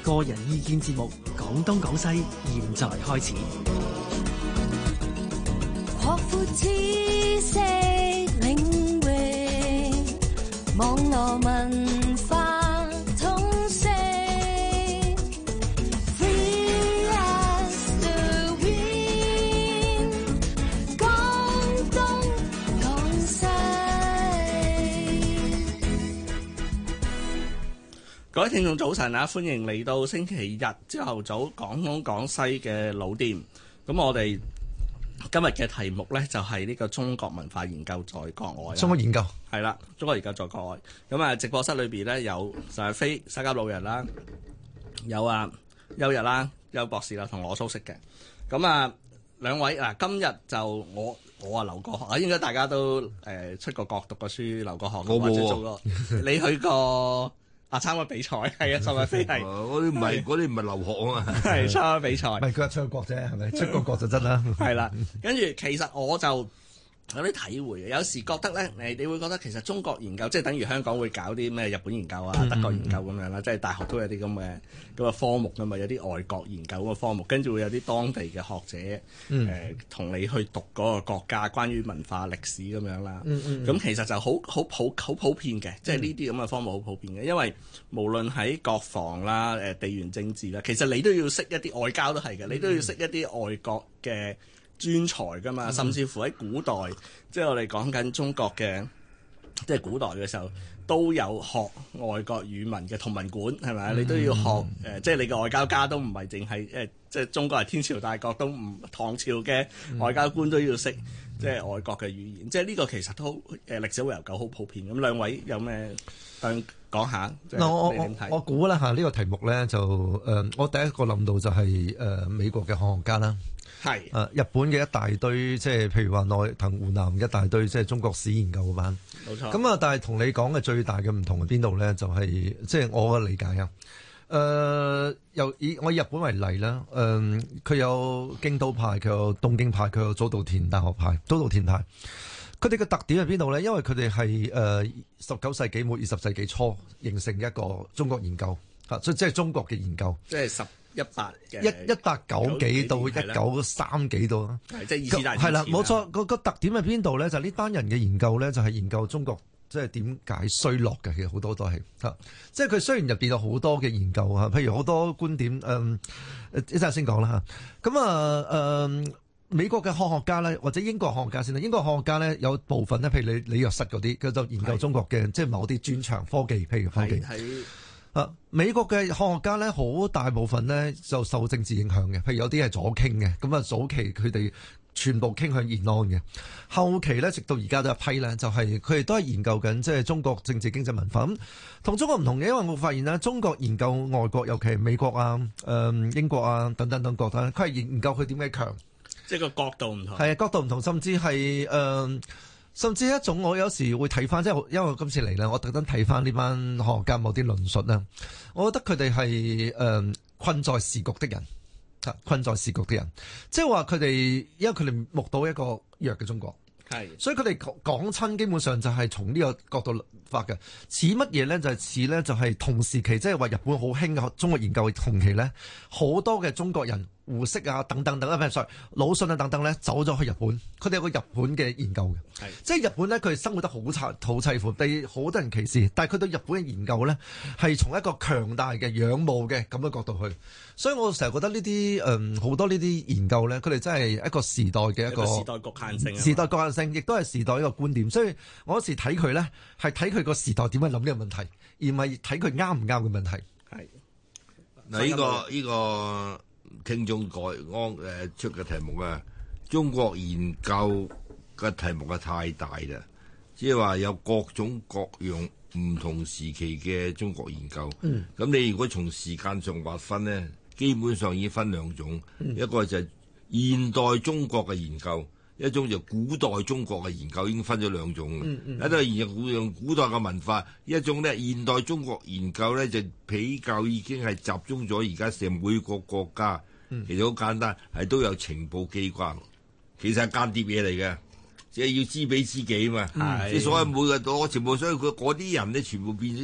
個人意見節目《廣東廣西》，現在開始。 擴闊知識領域，網絡文化通識 Free as the wind， 廣東廣西。 各位聽眾早晨啊，歡迎嚟到星期日朝頭早廣東廣西嘅老店。咁我哋今日嘅題目呢，就係呢個中國文化研究在國外。 中國研究係啦，中國研究在國外。咁啊，直播室裏邊呢，有就係飛沙家老人啦，有邱日啦，邱博士啦，同我蘇軾嘅。咁啊，兩位嗱，今日就我留過學啊，應該大家都出過國讀過書，留過學，或者做過。你去過？參加比賽係啊，岑逸飛係嗰啲唔係留學啊嘛， 係參加比賽。 唔係佢話出過國啫，係咪？出過國就真啦。 係啦，跟住其實我就有啲體會嘅，有時覺得咧，你會覺得其實中國研究即係等於香港會搞啲咩日本研究啊、德國研究咁樣啦，即係大學都有啲咁嘅科目㗎嘛，有啲外國研究嗰個科目，跟住會有啲當地嘅學者同你去讀嗰個國家關於文化歷史咁樣啦。咁其實就好普遍嘅，即係呢啲咁嘅科目好普遍嘅，因為無論喺國防啦、地緣政治啦，其實你都要識一啲外交都係嘅，你都要識一啲外國嘅專才㗎嘛，甚至乎喺古代，即係我哋講緊中國嘅，即係古代嘅時候都有學外國語文嘅同文館，係咪？你都要學即係你嘅外交家都唔係淨係即係中國係天朝大國，都唔唐朝嘅外交官都要識即係外國嘅語言，即係呢個其實都歷史會悠久好普遍。咁兩位有咩想講下？ 嗱，我估啦嚇，呢個題目咧就我第一個諗到就係美國嘅學家啦。 係日本嘅一大堆，即係譬如話內藤湖南一大堆，即係中國史研究嗰班。 冇錯。 咁啊，但係同你講嘅最大嘅唔同喺邊度咧？就係即係我嘅理解啊。我以日本為例啦。佢有京都派，佢有東京派，佢有早稻田大學派、早稻田派。佢哋嘅特點喺邊度咧？因為佢哋係19世紀末20世紀初形成一個中國研究嚇，即係中國嘅研究。 即係 1890幾到1930幾度啦， 即係二次大戰係啦，冇錯。個特點喺邊度咧？就係呢班人嘅研究咧，就係研究中國即係點解衰落嘅。其實好多都係嚇，即係佢雖然入邊有好多嘅研究嚇，譬如好多觀點一陣先講啦嚇。咁美國嘅科學家咧，或者英國科學家先啦。英國科學家咧有部分咧，譬如李約瑟嗰啲，佢就研究中國嘅即係某啲專長科技，譬如科技。美國嘅科學家咧，好大部分咧就受政治影響嘅，譬如有啲係左傾嘅，咁啊早期佢哋全部傾向延安嘅，後期咧直到而家都有一批咧，就係佢哋都係研究緊即係中國政治經濟文化咁，同中國唔同嘅，因為我發現咧，中國研究外國，尤其係美國啊、英國啊等等國家，佢係研究佢點解強， 即係個角度唔同， 係啊，角度唔同，甚至係甚至一種我有時會睇翻，即係因為我今次嚟咧，我特登睇翻呢班科學家某啲論述啦。我覺得佢哋係困在時局的人，困在時局的人，即係話佢哋因為佢哋目睹一個弱嘅中國，係，所以佢哋講親基本上就係從呢個角度發嘅。似乜嘢咧？就係似咧，就係同時期，即係話日本好興嘅中國研究嘅同期咧，好多嘅中國人。胡適啊，等等sorry，魯迅啊，等等咧，走咗去日本。佢哋有個日本嘅研究嘅，即係日本咧，佢哋生活得好凄苦，被好多人歧視。但係佢對日本嘅研究咧，係從一個強大嘅仰慕嘅咁嘅角度去。所以我成日覺得呢啲好多呢啲研究咧，佢哋真係一個時代嘅一個時代局限性， 時代局限性，亦都係時代一個觀點。所以我有時睇佢咧，係睇佢個時代點樣諗呢個問題，而唔係睇佢啱唔啱嘅問題。係嗱，呢個。聽眾出嘅題目啊，中國研究嘅題目係太大啦，即係話有各種各樣唔同時期嘅中國研究。咁你如果從時間上劃分呢，基本上已經分兩種，一個就係現代中國嘅研究，一種就古代中國嘅研究，已經分咗兩種。一個係研究古代嘅文化，一種咧現代中國研究咧就比較已經係集中咗而家成每個國家。其實好簡單，係都有情報機關，其實係間諜嘢嚟嘅，即係要知彼知己嘛。即係所謂每個攞情報，所以佢嗰啲人咧全部變咗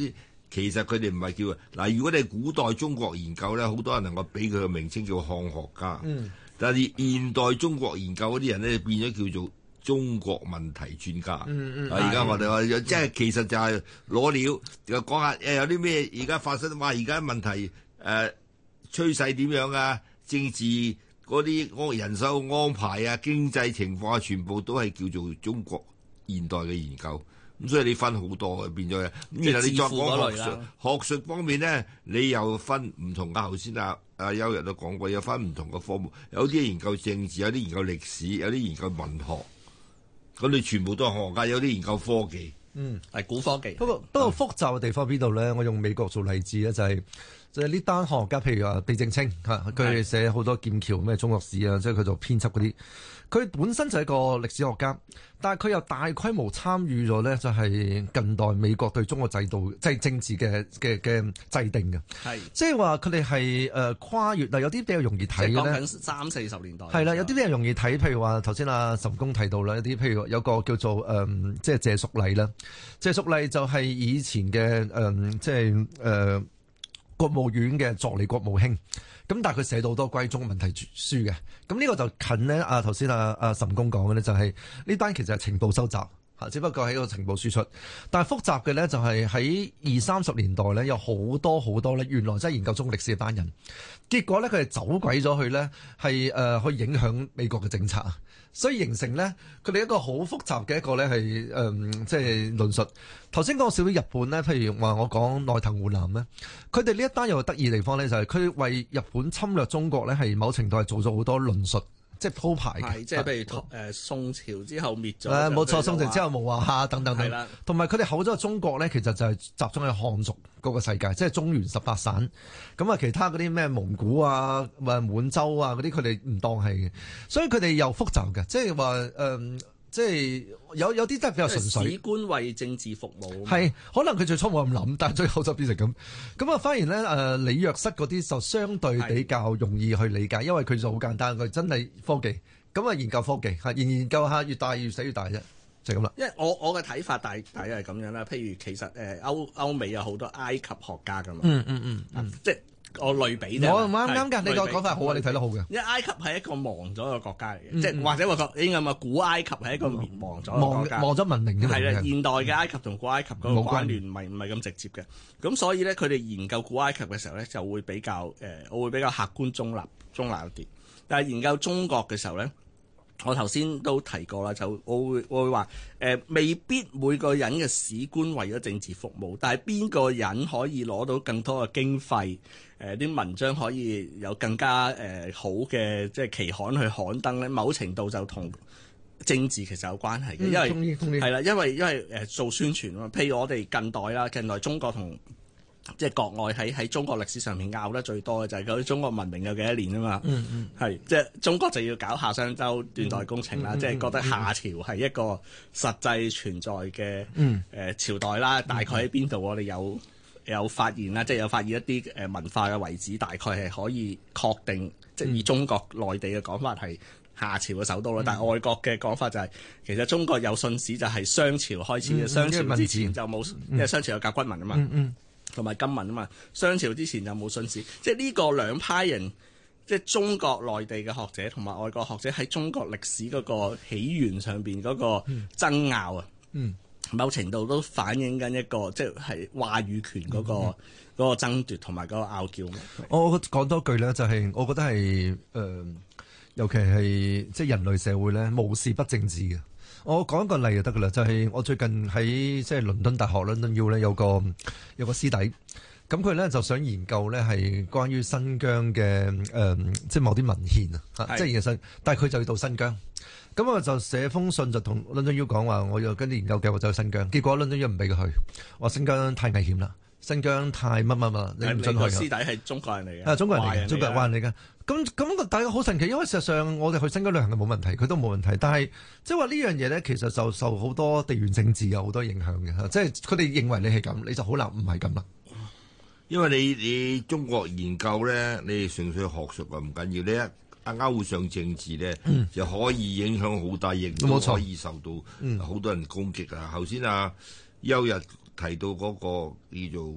其實佢哋唔係叫嗱。如果你係古代中國研究咧，好多人能夠俾佢個名稱叫漢學家。但係現代中國研究嗰啲人咧，變咗叫做中國問題專家。而家我哋話即係其實就係攞料又講下有啲咩而家發生，話而家問題趨勢點樣啊？政治嗰啲人手安排啊、經濟情況啊，全部都係叫做中國現代嘅研究。咁所以你分好多變咗嘅。咁然後你再講學術方面咧，你又分唔同嘅。頭先阿邱日都講過，有分唔同嘅科目，有啲研究政治，有啲研究歷史，有啲研究文學。咁你全部都係學家，有啲研究科技， 係古科技。 不過複雜嘅地方邊度咧？我用美國做例子咧，就係呢單學家，譬如話地政清嚇，佢哋寫好多劍橋咩中國史啊，即係佢做編輯嗰啲。佢本身就係一個歷史學家，但係佢又大規模參與咗咧，就係近代美國對中國制度即係政治嘅制定嘅。係，即係話佢哋係跨越，但有啲比較容易睇嘅咧。 講緊30-40年代。 係啦，有啲比較容易睇，譬如話頭先阿岑公提到啦，一啲譬如有個叫做即係謝淑麗啦。謝淑麗就係以前嘅即係國務院嘅助理國務卿。咁但係佢寫到好多關於中國問題書嘅，咁呢個就近呢。頭先阿岑公講嘅呢，就係呢單其實係情報收集嚇，只不過係一個情報輸出。但係複雜嘅呢，就係喺20-30年代呢，有好多呢，原來真係研究中國歷史嘅班人，結果呢，佢哋走鬼咗去呢，係去影響美國嘅政策，所以形成呢，佢哋一個好複雜嘅一個呢，係即係論述。頭先講少少日本咧，譬如話我講內藤湖南咧，佢哋呢一單有個得意嘅地方咧，就係佢為日本侵略中國咧，係某程度係做咗好多論述，即係鋪排嘅。 即係譬如宋朝之後滅咗。 冇錯，宋朝之後無華夏等等等。同埋佢哋口中嘅中國咧，其實就係集中喺漢族嗰個世界，即係中原18省。咁啊，其他嗰啲咩蒙古啊、滿洲啊嗰啲，佢哋唔當係嘅，所以佢哋又複雜嘅，即係話即係有啲真係比較純粹，史官為政治服務。 係可能佢最初冇咁諗，但係最後就變成咁。咁啊，反而咧李約瑟嗰啲就相對比較容易去理解，因為佢就好簡單，佢真係科技。咁啊，研究科技嚇，研究下越大越死越大啫，就係咁啦。 因為我嘅睇法大約係咁樣啦。譬如其實歐美有好多埃及學家㗎嘛。即係。我類比啫， 我唔啱㗎，你個講法好啊，你睇得好嘅。 因為埃及係一個亡咗嘅國家嚟嘅，即係或者話應該話古埃及係一個滅亡咗嘅國家， 亡咗文明嘅。 係啦，現代嘅埃及同古埃及嗰個關聯唔係咁直接嘅。咁所以咧，佢哋研究古埃及嘅時候咧，就會比較我會比較客觀中立一啲。但係研究中國嘅時候咧，我頭先都提過啦，就我會話未必每個人嘅史觀為咗政治服務，但係邊個人可以攞到更多嘅經費，啲文章可以有更加好嘅即係期刊去刊登咧，某程度就同政治其實有關係嘅，因為係啦，因為做宣傳啊嘛。譬如我哋近代中國同即係國外喺中國歷史上面拗得最多嘅就係究竟中國文明有幾多年啊嘛。係即係中國就要搞夏商周斷代工程啦，即係覺得夏朝係一個實際存在嘅朝代啦。大概喺邊度我哋有發現啦，即係有發現一啲文化嘅遺址，大概係可以確定，即係以中國內地嘅講法係夏朝嘅首都啦。但係外國嘅講法就係其實中國有信史就係商朝開始嘅，商朝之前就冇，因為商朝有甲骨文啊嘛。同埋金文啊嘛，商朝之前就冇信史，即係呢個兩派人，即係中國內地嘅學者同埋外國學者喺中國歷史嗰個起源上邊嗰個爭拗啊，某程度都反映緊一個即係話語權嗰個爭奪同埋嗰個拗撬。 我講多句咧，就係我覺得係尤其係即係人類社會咧，無事不政治嘅。我講一個例就得噶啦，就係我最近喺即係倫敦大學 London U 咧有個師弟，咁佢咧就想研究咧係關於新疆嘅即係某啲文獻啊，即係研究新，但係佢就要到新疆，咁我就寫封信就同 London U 講話，我要跟啲研究計劃走去新疆，結果 London U 唔俾佢去，話新疆太危險啦，新疆太乜，你唔准去。個師弟係中國人嚟嘅，中國人嚟嘅，中國人嚟嘅。咁大家好神奇，因為事實上我哋去新疆旅行係冇問題，佢都冇問題。但係即係話呢樣嘢咧，其實就受好多地緣政治有好多影響嘅，即係佢哋認為你係咁，你就好難唔係咁啦。 因為你中國研究咧，你純粹學術啊唔緊要，你勾上政治咧，就可以影響好大，亦都可以受到好多人攻擊啊。頭先邱日提到嗰個叫做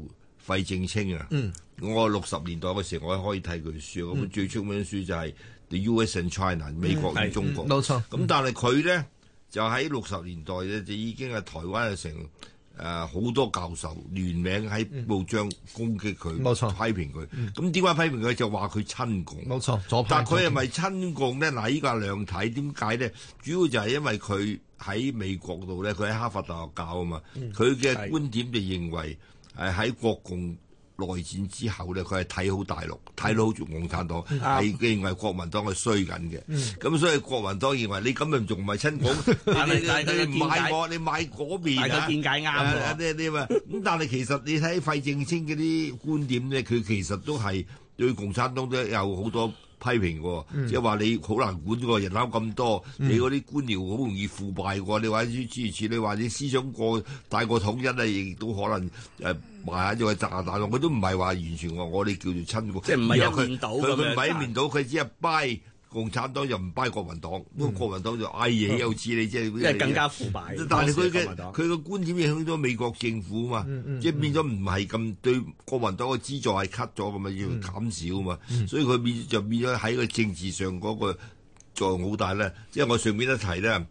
費正清啊。我60年代嘅時候，我可以睇佢書，咁最出名嘅書就係 The U.S. and China 美國與中國。 冇錯。 咁但係佢咧就喺60年代咧就已經係台灣係成好多教授聯名喺報章攻擊佢， 冇錯， 批評佢。咁點解批評佢？就話佢親共。 冇錯，左派。 但佢係咪親共咧？嗱，依個係兩睇。點解咧？主要就係因為佢喺美國度咧，佢喺哈佛大學教啊嘛。佢嘅觀點就認為喺國共內戰之後咧，佢係睇好大陸，睇到好似共產黨，係認為國民黨係衰緊嘅。咁所以國民黨認為你咁樣仲唔係親共？你唔買我，你買嗰邊啊？ 大家見解啱咁但係其實你睇費正清嗰啲觀點咧，佢其實都係對共產黨都有好多批評喎，即係話你好難管喎，人口咁多，你嗰啲官僚好容易腐敗喎，你話諸如此類，你話你思想大過統一咧，亦都可能埋下咗個炸彈咯。佢都唔係話完全我哋叫做親共， 即係唔係一面倒咁樣。 佢唔係一面倒，佢只係掰共產黨又唔掰國民黨，咁國民黨就嗌嘢又似你，即係更加腐敗。 但係佢嘅觀點影響咗美國政府嘛，即係變咗唔係咁對國民黨嘅資助係 cut 咗咁嘛，要減少嘛，所以佢變咗喺個政治上嗰個作用好大咧。即係我順便一提咧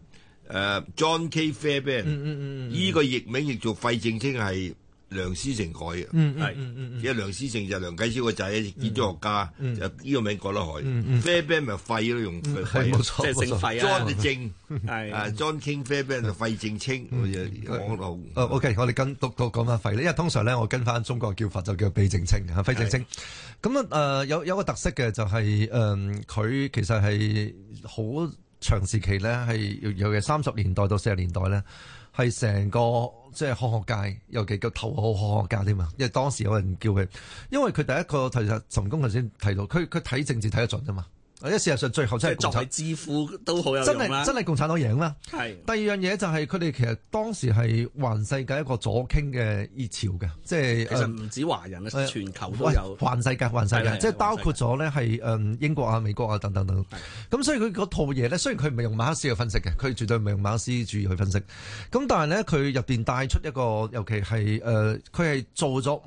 ，John K. Fairbairn 依個譯名譯做費正清係梁思成改嘅，即係梁思成就梁啟超個仔，建築學家，就呢個名改得開。Fairbairn 咪廢咯，用廢， 即係姓費啊。 John 就正，John King Fairbairn 就費正清，講到。 OK， 我哋跟讀講翻費咧，因為通常咧我跟翻中國叫法就叫費正清嚇，費正清。咁有個特色嘅就係佢其實係好長時期咧，係由嘅30年代到40年代咧。係成個即係科學界，尤其叫頭號科學家添嘛，因為當時有人叫佢，因為佢第一個其實陳公頭先提到，佢睇政治睇得準啊嘛。因為事實上最後真係作為智庫都好有用啦， 真係共產黨贏啦。 係第二樣嘢就係佢哋其實當時係環世界一個左傾嘅熱潮嘅，即係其實唔止華人啊，全球都有環世界，即係包括咗咧係英國啊、美國啊等等等。咁所以佢嗰套嘢咧，雖然佢唔係用馬克思去分析嘅，佢絕對唔係用馬克思主義去分析。咁但係咧，佢入邊帶出一個，尤其係佢係做咗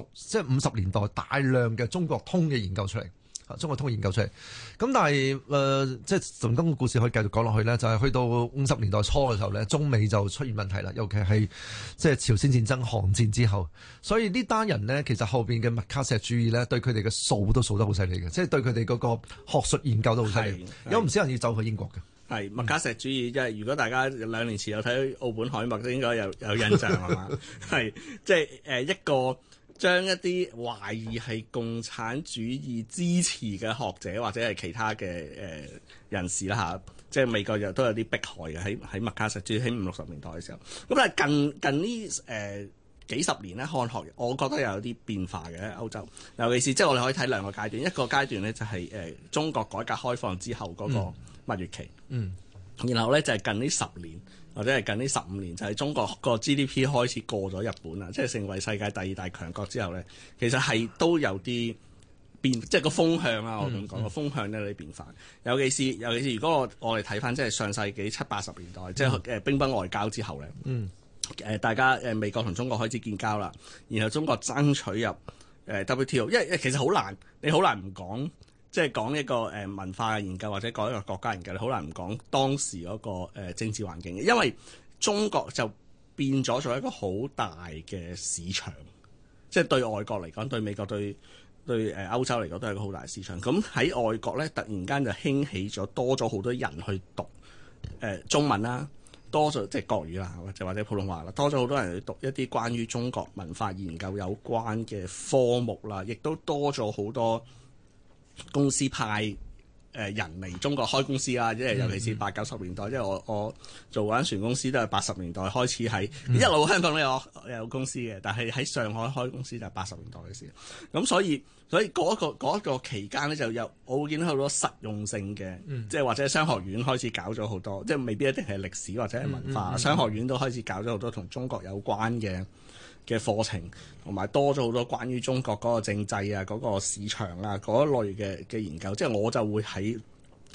50年代大量嘅中國通嘅研究出嚟。中國通研究出嚟，咁但係即係成功嘅故事可以繼續講落去咧，就係去到50年代初嘅時候咧，中美就出現問題啦，尤其係即係朝鮮戰爭、韓戰之後，所以呢單人呢，其實後邊嘅麥卡錫主義咧，對佢哋嘅數都數得好犀利嘅，即係對佢哋嗰個學術研究都好犀利，有唔少人要走去英國嘅。 係麥卡錫主義，即係如果大家2年前有睇奧本海默，都應該有印象係嘛？係即係一個。將一啲懷疑係共產主義支持嘅學者或者係其他嘅人士啦嚇，即係美國又都有啲迫害嘅喺麥卡錫主義喺50、60年代嘅時候。咁但係近呢幾十年咧，漢學我覺得又有啲變化嘅歐洲，尤其是即係我哋可以睇兩個階段，一個階段咧就係中國改革開放之後嗰個蜜月期，然後咧就係近呢10年。或者係近呢15年，就係中國個 GDP 開始過咗日本啦，即係成為世界第2大強國之後咧，其實係都有啲變，即係個風向啊！我咁講個風向咧有啲變化。尤其是如果我哋睇翻即係上世紀70、80年代，即係乒乓外交之後咧，大家美國同中國開始建交啦，然後中國爭取入WTO， 因為其實好難，你好難唔講。即係講一個文化嘅研究或者講一個國家研究，你好難唔講當時嗰個政治環境嘅，因為中國就變咗做一個好大嘅市場，即係對外國嚟講，對美國對歐洲嚟講都係一個好大市場。咁喺外國咧，突然間就興起咗多咗好多人去讀中文啦，多咗即係國語啦，或者普通話啦，多咗好多人去讀一啲關於中國文化研究有關嘅科目啦，亦都多咗好多公司派人嚟中國開公司啦，即係尤其是80、90年代，即係我做嗰間船公司都係80年代開始喺一路香港都有公司嘅，但係喺上海開公司就係80年代嘅事。咁所以嗰一個期間咧就有我會見到好多實用性嘅，即係或者商學院開始搞咗好多，即係未必一定係歷史或者係文化，商學院都開始搞咗好多同中國有關嘅課程，同埋多咗好多關於中國嗰個政制啊、嗰個市場啊嗰一類嘅研究，即係我就會喺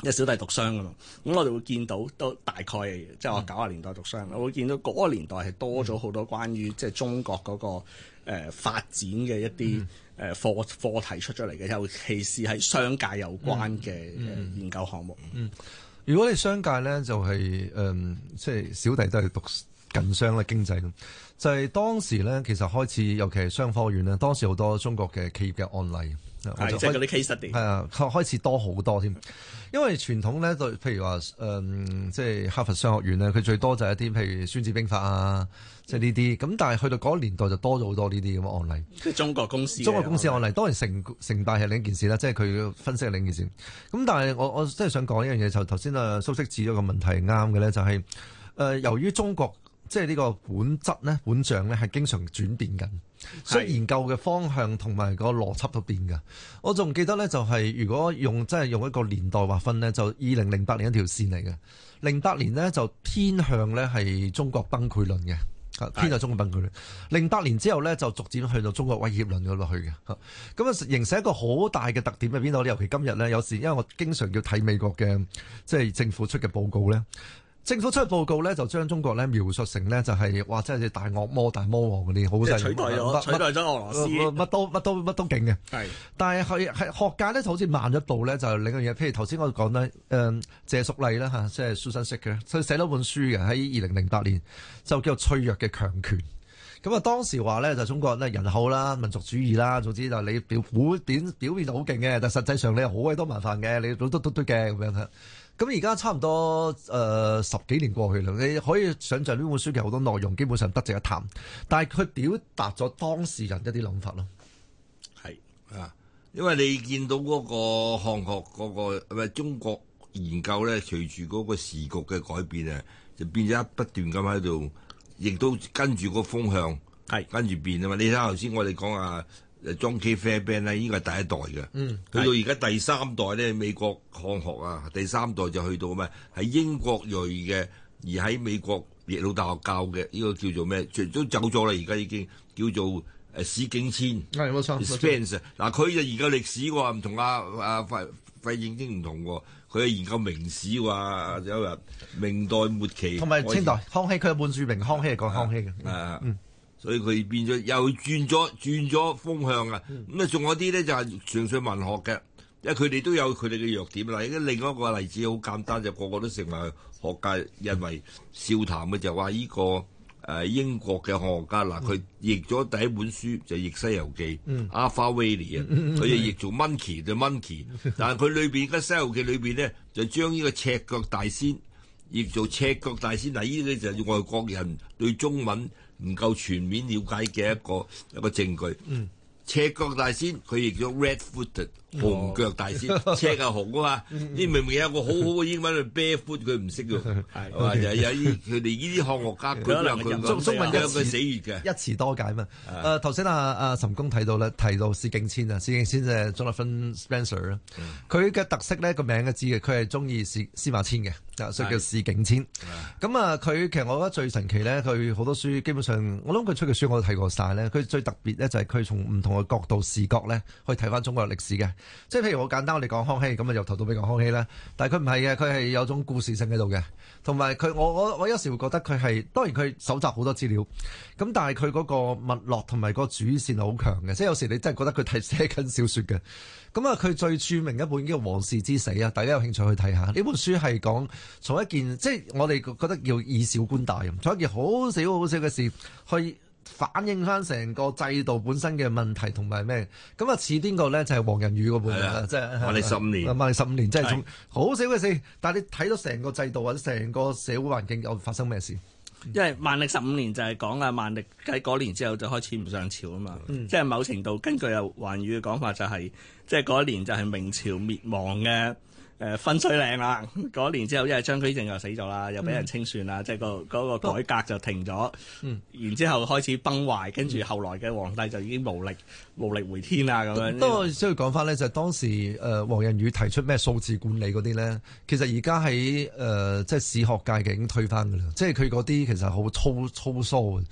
因為小弟讀商噶嘛，咁我哋會見到都大概即係我90年代讀商，我會見到嗰個年代係多咗好多關於即係中國嗰個發展嘅一啲課題出咗嚟嘅，尤其是係商界有關嘅研究項目。 如果你商界咧就係即係小弟都係讀近商嘅經濟咯，就係當時咧其實開始，尤其係商科院咧，當時好多中國嘅企業嘅案例。 係即係嗰啲 case study 係啊，開始多好多添。因為傳統咧，對譬如話即係哈佛商學院咧，佢最多就係一啲譬如孫子兵法啊，即係呢啲。咁但係去到嗰個年代就多咗好多呢啲咁嘅案例。 即係中國公司案例，當然成敗係另一件事啦，即係佢分析係另一件事。咁但係我真係想講一樣嘢，就頭先蘇軾指咗個問題係啱嘅咧，就係由於中國即係呢個本質咧、本象咧係經常轉變緊。所以研究嘅方向同埋個邏輯都變㗎。我仲記得咧，就係如果真係用一個年代劃分咧，就2008年一條線嚟嘅。08年呢，就偏向咧係中國崩潰論嘅，偏向中國崩潰論。08年之後咧就逐漸去到中國威脅論嗰度去嘅。咁啊形成一個好大嘅特點喺邊度咧？尤其今日咧，有時因為我經常要睇美國嘅即係政府出嘅報告咧。政府出嘅報告咧，就將中國咧描述成咧就係哇，真係大惡魔、大魔王嗰啲，好犀利， 取代咗俄羅斯， 乜都勁嘅。係，但係學界咧就好似慢一步咧，就另一樣嘢。譬如頭先我講咧，謝淑麗啦嚇，即係 Susan Shick 嘅，佢寫咗本書嘅喺2008年，就叫做《脆弱嘅強權》。咁啊，當時話咧就中國人口啦、民族主義啦，總之就你表面就好勁嘅，但實際上你好鬼多麻煩嘅，你都嘅咁樣。咁而家差唔多10幾年過去啦，你可以想象呢本書其實好多內容基本上得值一談，但係佢表達咗當事人一啲諗法咯。 係啊，因為你見到嗰個漢學嗰個中國研究咧，隨住嗰個時局嘅改變啊，就變咗不斷咁喺度，亦都跟住個風向係跟住變啊嘛。你睇下頭先我哋講啊。John K. Fairbairn 咧，應該係第一代嘅，去到而家第三代咧，美國漢學啊，第三代就去到咩？係英國裔嘅，而喺美國耶魯大學教嘅，呢個叫做咩？都走咗啦，而家已經叫做史景遷， 係冇錯。 Spence 嗱，佢就研究歷史喎，唔同費正清唔同喎，佢係研究明史喎，有日明代末期同埋清代康熙，佢有本著名康熙係講康熙嘅， 所以佢變咗又轉咗風向啊！咁啊，仲有啲咧就係純粹文學嘅，因為佢哋都有佢哋嘅弱點啦。而家另外一個例子好簡單，就個個都成為學界因為笑談嘅，就話呢個英國嘅學家嗱，佢譯咗第一本書就譯《西遊記》，Arthur Waley 啊，佢就譯做 Monkey 就 Monkey， 但係佢裏邊嘅《西遊記》裏邊咧就將呢個赤腳大仙譯做赤腳大仙，嗱呢啲就係外國人對中文唔夠全面了解嘅一個證據。赤腳大仙佢譯咗 red-footed 紅腳大仙，赤係紅啊嘛。你明明有個好好嘅英文係 barefoot， 佢唔識㗎，係嘛？有啲佢哋呢啲漢學家，佢都有佢中文有個死穴嘅， 一詞多解嘛。頭先岑公提到史景遷啊，史景遷就係 Jonathan Spencer 啦。佢嘅特色咧個名都知嘅，佢係中意司馬遷嘅，所以叫史景遷。咁啊，佢其實我覺得最神奇咧，佢好多書基本上我諗佢出嘅書我都睇過晒咧。佢最特別咧就係佢從唔同嘅角度視角咧，可以睇翻中國嘅歷史嘅。即係譬如好簡單，我哋講康熙咁啊，由頭到尾講康熙啦。但係佢唔係嘅，佢係有種故事性喺度嘅。同埋佢，我有時會覺得佢係當然佢搜集好多資料，咁但係佢嗰個脈絡同埋嗰個主線係好強嘅。即係有時你真係覺得佢寫緊小説嘅。咁啊，佢最著名一本叫《皇室之死》啊，大家有興趣去睇下。呢本書係講從一件即係我哋覺得要以小觀大咁，從一件好少嘅事去反映翻成個制度本身嘅問題同埋咩？咁啊似邊個咧？就係黃仁宇嗰本啦，即係萬歷15年，即係從好少嘅事，但係你睇到成個制度或者成個社會環境有發生咩事？ 因為萬歷15年就係講啊，萬歷喺嗰年之後就開始唔上朝啊嘛，即係某程度根據啊黃仁宇嘅講法就係，即係嗰一年就係明朝滅亡嘅。分水嶺啦，嗰年之後，因為張居正又死咗啦，又俾人清算啦，即係嗰個改革就停咗，然之後開始崩壞，跟住後來嘅皇帝就已經無力回天啦咁樣。 不過需要講翻咧，就係當時黃仁宇提出咩數字管理嗰啲咧，其實而家喺即係史學界嘅已經推翻㗎啦，即係佢嗰啲其實好粗疏嘅。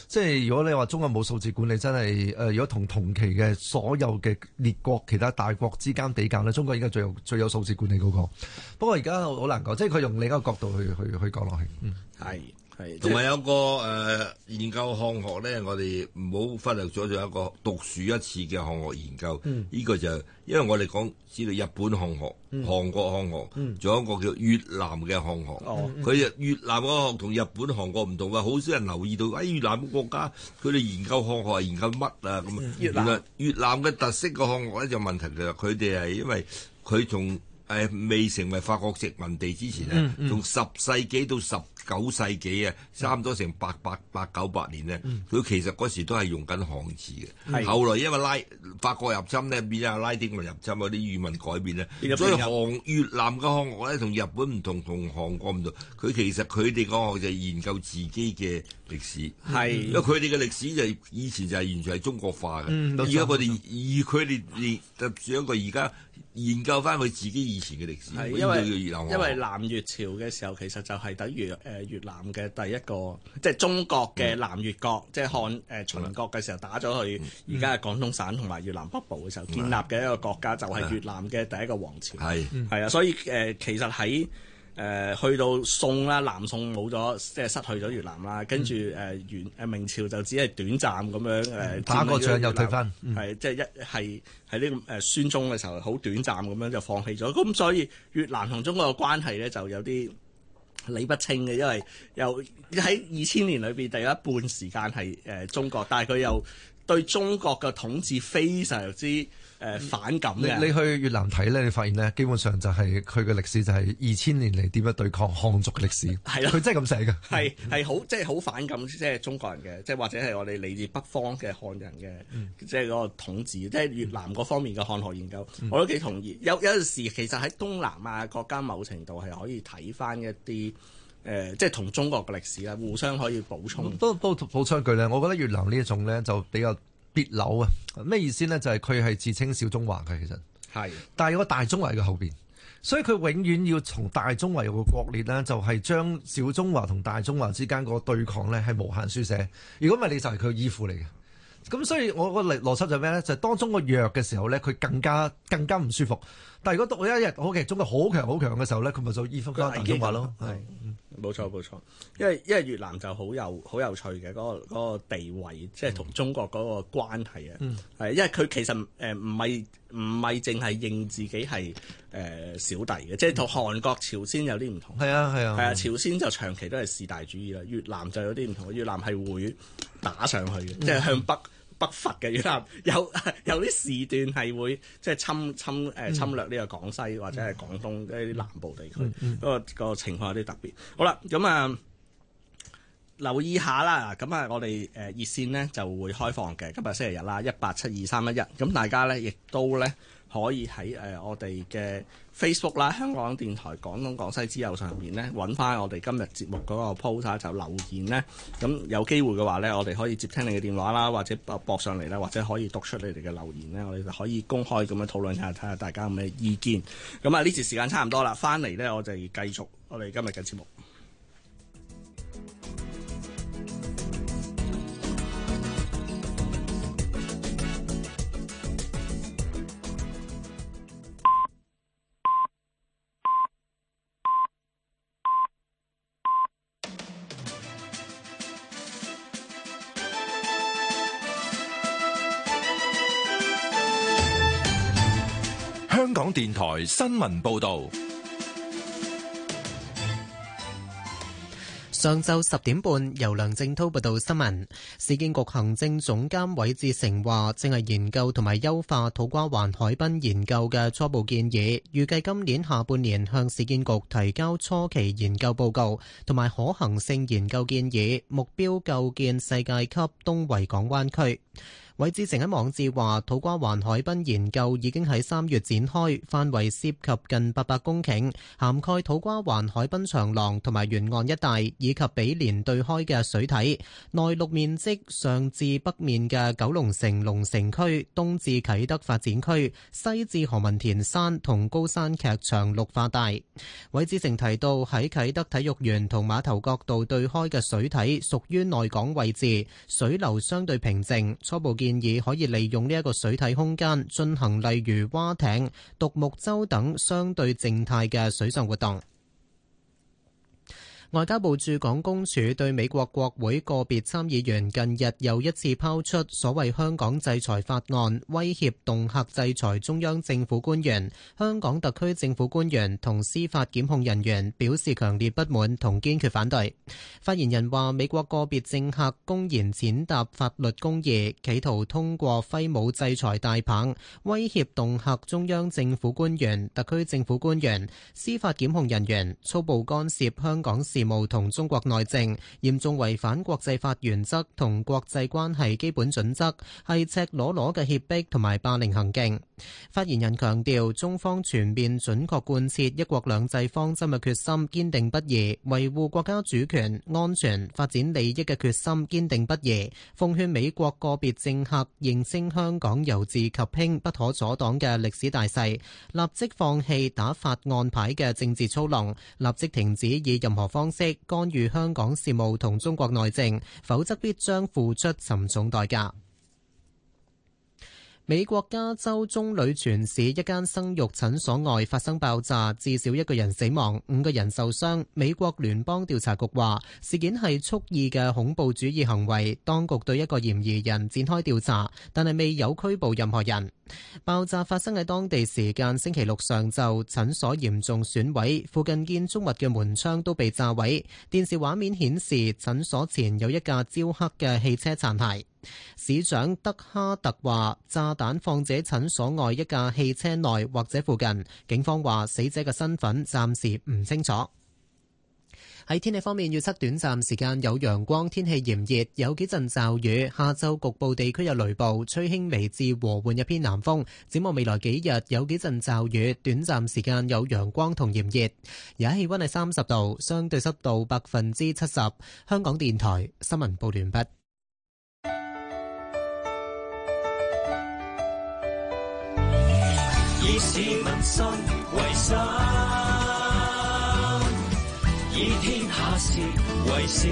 即係如果你話中國冇數字管理，真係如果同期嘅所有嘅列國其他大國之間比較呢，中國應該最有數字管理嗰個。不過而家好難講，即係佢用另一個角度去講落去。 係。 同埋有個研究項學咧，我哋唔好忽略咗，仲有一個獨樹一幟嘅項學研究。呢個就因為我哋知道日本項學、韓國項學，仲有一個叫越南嘅項學。佢越南嘅項學同日本、韓國唔同啊，好少人留意到。越南嘅國家佢哋研究項學係研究乜啊？咁原來越南嘅特色嘅項學咧就問題嘅，佢哋係因為佢從未成為法國殖民地之前咧，從10世紀到19世紀啊，差唔多成898年咧，佢其實嗰時都係用緊漢字嘅。後來因為法國入侵咧，變咗拉丁文入侵，嗰啲語文改變咧，所以越南嘅項學咧同日本唔同，同韓國唔同。佢其實佢哋個學就係研究自己嘅歷史，因為佢哋嘅歷史就以前就係完全係中國化嘅。而家佢哋以佢哋特殊一個而家研究翻佢自己以前嘅歷史， 因為南越朝嘅時候其實就係等於越南嘅第一個，即係中國嘅南越國，即係漢秦國嘅時候打咗去而家嘅廣東省同埋越南北部嘅時候建立嘅一個國家，就係越南嘅第一個王朝。係啊，所以其實喺去到宋啦，南宋冇咗，即係失去咗越南啦，跟住明朝就只係短暫咁樣打個仗又退翻， 即係喺呢個宣宗嘅時候好短暫咁樣就放棄咗，咁所以越南同中國嘅關係咧就有啲理不清嘅，因為又喺2000年裏邊第一半時間係中國，但係佢又對中國嘅統治非常之反感嘅。 你去越南睇咧，你發現咧，基本上就係佢嘅歷史就係2000年嚟點樣對抗漢族嘅歷史。係啦，佢真係咁寫嘅。係好即係好反感，即係中國人嘅，即係或者係我哋嚟自北方嘅漢人嘅，即係嗰個統治，即係越南嗰方面嘅漢學研究，我都幾同意。有陣時其實喺東南亞國家某程度係可以睇翻一啲。即係同中國嘅歷史啦，互相可以補充。都補充一句咧，我覺得越南呢一種咧就比較別扭啊！咩意思咧？就係佢係自稱小中華嘅，其實係，但係有個大中華嘅後邊，所以佢永遠要從大中華有個國裂咧，就係將小中華同大中華之間個對抗咧係無限書寫。如果唔係，你就係佢依附嚟嘅。咁所以我個邏輯就係咩咧？就係當中國弱嘅時候咧，佢更加唔舒服。但係如果到一日其實中國好強嘅時候咧，佢咪就依附翻大中華咯。係。 冇錯，因為越南就好有趣嘅嗰個地位，即係同中國嗰個關係啊，係因為佢其實唔係淨係認自己係小弟嘅，即係同韓國、朝鮮有啲唔同。係啊，朝鮮就長期都係士大主義啦，越南就有啲唔同，越南係會打上去嘅，即係向北伐嘅越南有啲時段係會即係侵略呢個廣西或者係廣東一啲南部地區，嗰個情況有啲特別。好啦，咁留意下啦，咁我哋熱線呢就會開放嘅，今日星期日啦，1872311，咁大家咧亦都咧可以喺我哋嘅 Facebook 啦，香港電台廣東廣西之友上面咧揾翻我哋今日節目嗰個 post 就留言咧，咁有機會嘅話咧，我哋可以接聽你嘅電話啦，或者駁上嚟啦，或者可以讀出你哋嘅留言咧，我哋就可以公開咁樣討論下，睇下大家有咩意見。咁呢次時間差唔多啦，翻嚟咧我哋繼續我哋今日嘅節目。 香港電台新聞報道， 上晝10點半，由梁正濤報道新聞。市建局行政總監韋志成話，正係研究同埋優化土瓜灣海濱研究嘅初步建議，預計今年下半年向市建局提交初期研究報告同埋可行性研究建議，目標構建世界級東維港灣區。 韋志成喺網誌話，土瓜灣海濱研究已經喺3月展開，範圍涉及近800公頃，涵蓋土瓜灣海濱長廊同埋沿岸一帶，以及毗連對開嘅水體。內陸面積上至北面嘅九龍城龍城區，東至啟德發展區，西至何文田山同高山劇場綠化帶。韋志成提到，喺啟德體育園同馬頭角道對開嘅水體屬於內港位置，水流相對平靜，初步建議可以利用呢一個水體空間進行例如划艇、獨木舟等相對靜態嘅水上活動。外交部駐港公署對美國國會個別參議員近日又一次拋出所謂香港制裁法案，威脅恫嚇制裁中央政府官員、香港特區政府官員同司法檢控人員，表示強烈不滿同堅決反對。發言人話，美國個別政客公然踐踏法律公義，企圖通過揮舞制裁大棒，威脅恫嚇中央政府官員、特區政府官員、司法檢控人員，粗暴干涉香港事務同中國內政，嚴重違反國際法原則同國際關係基本準則，係赤裸裸嘅脅迫同埋霸凌行徑。發言人強調，中方全面準確貫徹一國兩制方針嘅決心堅定不移，維護國家主權、安全、發展利益嘅決心堅定不移，奉勸美國個別政客認清香港由治及興不可阻擋嘅歷史大勢，立即放棄打法案牌嘅政治操弄，立即停止以任何方式干預香港事務同中國內政，否則必將付出沉重代價。美國加州棕櫚泉市一間生育診所外發生爆炸，至少1個人死亡，5個人受傷。美國聯邦調查局話，事件係蓄意嘅恐怖主義行為，當局對一個嫌疑人展開調查，但係未有拘捕任何人。爆炸發生喺當地時間星期六上晝，診所嚴重損毀，附近建築物嘅門窗都被炸毀。電視畫面顯示診所前有一架焦黑嘅汽車殘骸。市長德哈特話，炸彈放置喺診所外一架汽車內或者附近。警方話，死者嘅身份暫時唔清楚。喺天氣方面，預測短暫時間有陽光，天氣炎熱，有幾陣驟雨。下晝局部地區有雷暴，吹輕微至和緩一偏南風。展望未來幾日，有幾陣驟雨，短暫時間有陽光同炎熱。而家氣溫係30度，相對濕度70%。香港電台新聞報完畢。 以市民心為心，以天下事為事。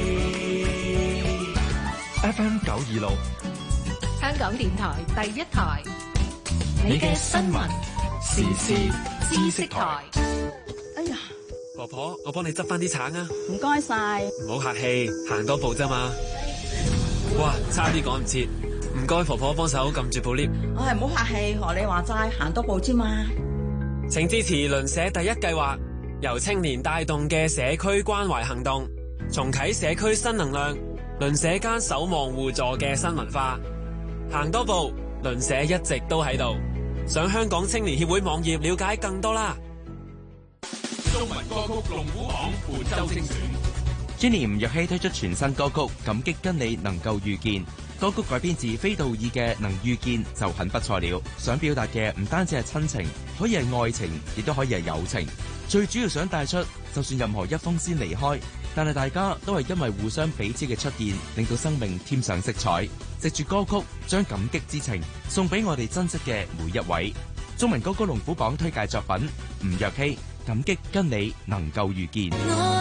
FM 926， 香港電台第一台， 你嘅新聞時事知識台。 哎呀， 婆婆，我幫你執翻啲橙啊！ 唔該晒， 唔好客氣，行多步啫嘛。哇，差啲趕唔切。唔該，婆婆幫手撳住部 lift。 唉，唔好客氣，學你話齋，行多步啫嘛。 請支持鄰舍第一計劃，由青年帶動嘅社區關懷行動，重啟社區新能量，鄰舍間守望互助嘅新文化。行多步，鄰舍一直都喺度。上香港青年協會網頁了解更多啦。 中文歌曲龍虎榜本周精選。 Jenny 吳若希推出全新歌曲《感激跟你能夠遇見》。歌曲改編自菲道爾嘅《能遇見就很不錯了》，想表達嘅唔單止係親情，可以係愛情，亦都可以係友情。最主要想帶出，就算任何一方先離開，但係大家都係因為互相彼此嘅出現，令到生命添上色彩。藉住歌曲，將感激之情送俾我哋珍惜嘅每一位。中文歌曲龍虎榜推介作品吳若希《感激跟你能夠遇見》。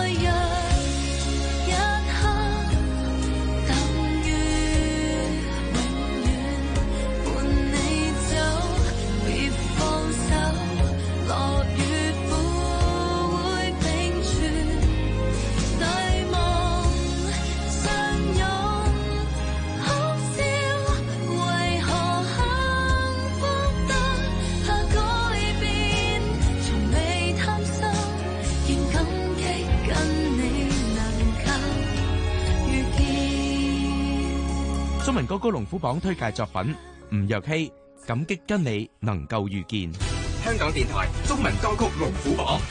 中文歌曲龍虎榜推介作品吳若希《感激跟你能夠遇見》。 香港電台中文歌曲龍虎榜。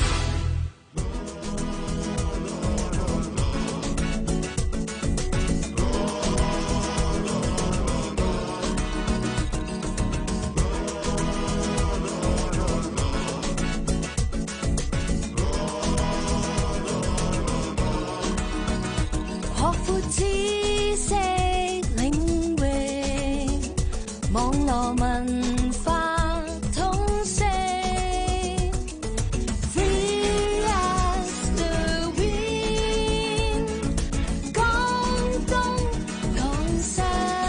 網絡文化通識 Free as the wind 廣東廣西。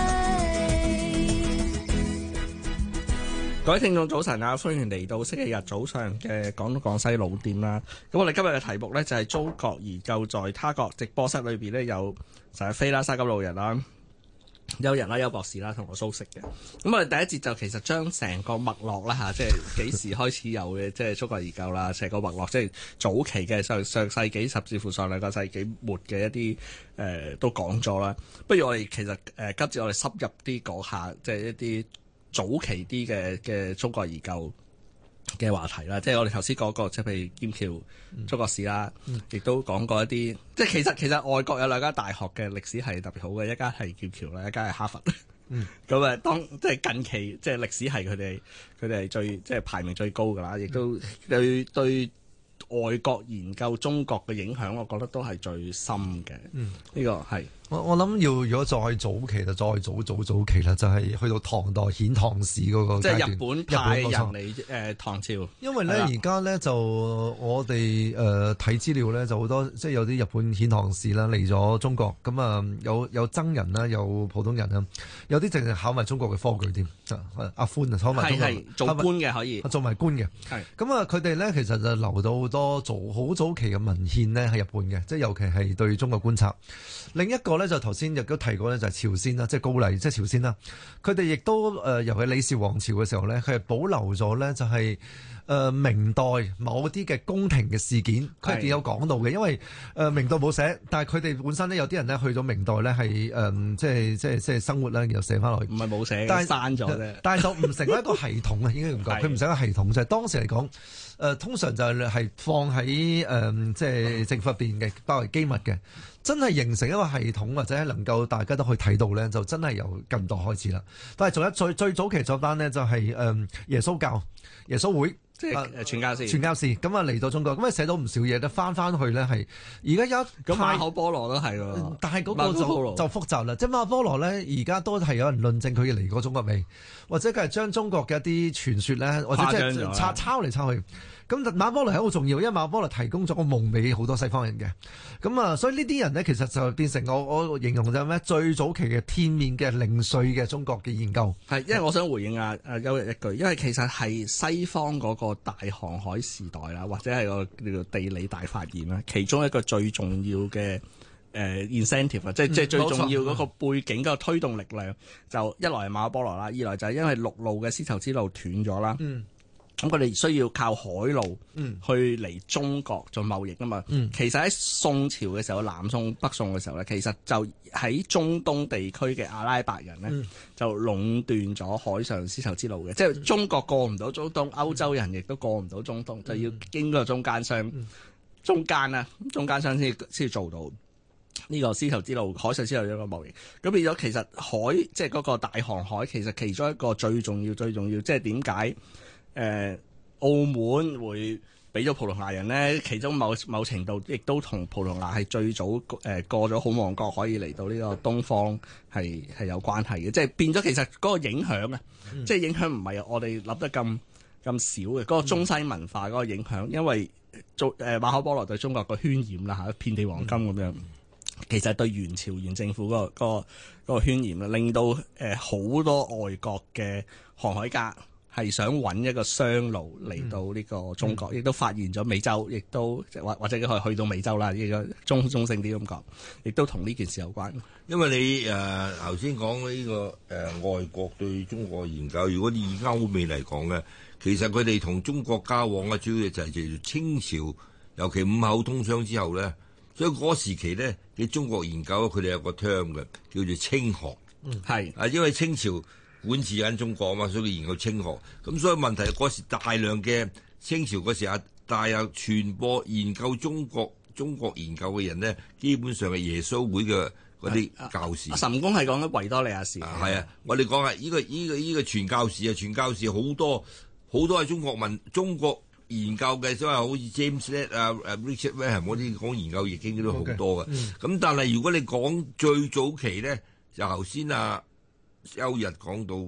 各位聽眾早晨啊，歡迎嚟到星期日早上嘅廣東廣西老店啦。咁我哋今日嘅題目呢，就係中國研究在他國。直播室裏邊呢，有陳日飛啦、沙金路人啦、邱人啦、邱博士啦同我蘇軾嘅。咁我哋第一節就其實將成個脈絡啦嚇，即係幾時開始有嘅，即係中國研究啦，成個脈絡即係早期嘅上世紀甚至乎上兩個世紀末嘅一啲都講咗啦。不如我哋其實今次我哋深入啲講下，即係一啲早期啲嘅中國研究嘅話題啦，即係我哋頭先講過，即係譬如劍橋中國史啦，亦都講過一啲，即係其實外國有兩間大學嘅歷史係特別好嘅，一間係劍橋啦，一間係哈佛。咁啊，當即係近期即係歷史系佢哋係最即係排名最高㗎啦，亦都對外國研究中國嘅影響，我覺得都係最深嘅。呢個係。 我諗如果再早期就再早期啦，就係去到唐代遣唐使嗰個階段， 即係日本派人嚟唐朝。因為咧而家咧就我哋睇資料咧就好多，即係有啲日本遣唐使啦嚟咗中國，咁啊有僧人啦，有普通人啦，有啲淨係考埋中國嘅科舉添。阿寬啊，考埋中國係做官嘅可以， 做埋官嘅。係咁啊，佢哋咧其實就留到好多好早期嘅文獻咧喺日本嘅，即係尤其係對中國觀察。另一個咧就頭先亦都提過咧，就係朝鮮啦，即係高麗，即係朝鮮啦。佢哋亦都尤其李氏王朝嘅時候咧，佢係保留咗咧，就係明代某啲嘅宮廷嘅事件，佢哋有講到嘅。因為明代冇寫，但係佢哋本身咧有啲人咧去咗明代咧係即係生活啦，然後寫翻落去。 唔係冇寫，但係刪咗啫。但係就唔成為一個系統啊，應該咁講。佢唔成為一個系統，就係當時嚟講，通常就係放喺即係政府入邊嘅，包為機密嘅。真係形成一個系統或者係能夠大家都可以睇到咧，就真係由近代開始啦。但係仲有最早期嗰班咧，就係耶穌教、耶穌會， 即係傳教士。 傳教士咁啊嚟到中國，咁啊寫到唔少嘢咧，翻去咧係而家有咁馬可波羅都係喎， 但係嗰個就複雜啦。即係馬可波羅咧，而家都係有人論證佢嚟過中國未，或者佢係將中國嘅一啲傳說咧，或者即係抄嚟抄去。咁馬可波羅係好重要，因為馬可波羅提供咗個夢俾好多西方人嘅。咁啊，所以呢啲人咧，其實就變成我形容就係咩？最早期嘅天面嘅零碎嘅中國嘅研究。 係，因為我想回應阿邱日一句，因為其實係西方嗰個大航海時代啦，或者係個叫做地理大發現啦，其中一個最重要嘅incentive 啊，即係最重要嗰個背景嗰個推動力量，就一來係馬可波羅啦，二來就係因為陸路嘅絲綢之路斷咗啦。咁佢哋需要靠海路去嚟中國做貿易啊嘛。其實喺宋朝嘅時候，南宋、北宋嘅時候咧，其實就喺中東地區嘅阿拉伯人咧，就壟斷咗海上絲綢之路嘅。即係中國過唔到中東，歐洲人亦都過唔到中東，就要經過中間商，中間商先做到呢個絲綢之路、海上絲綢之路嘅貿易。咁變咗其實海即係嗰個大航海，其實其中一個最重要，即係點解？澳門會俾咗葡萄牙人呢，其中某程度亦都同葡萄牙係最早過咗好望角可以嚟到呢個東方係有關係嘅，即係變咗其實嗰個影響啊，即係影響唔係我哋諗得咁少嘅，嗰個中西文化嗰個影響，因為馬可波羅對中國個渲染啦嚇，遍地黃金咁樣，其實對元朝元政府嗰個渲染啦，令到好多外國嘅航海家係想揾一個商路嚟到呢個中國，亦都發現咗美洲，亦都或者可以去到美洲啦。呢個中性啲咁講，亦都同呢件事有關。 因為你頭先講呢個外國對中國研究，如果以歐美嚟講嘅，其實佢哋同中國交往嘅主要就係叫做清朝，尤其五口通商之後咧，所以嗰時期咧嘅中國研究佢哋有個 term 嘅，叫做清學。係因為清朝管治緊中國嘛，所以佢研究清學。咁所以問題嗰時大量嘅清朝嗰時大有傳播研究中國研究嘅人呢，基本上係耶穌會嘅嗰啲教士。 神功係講緊維多利亞時。 係啊，我哋講係呢個傳教士啊，傳教士好多係中國研究嘅，所以好似 James Lett 啊、Richard Wellham 嗰啲講研究易經都好多嘅。咁但係如果你講最早期咧，就頭先邱日講到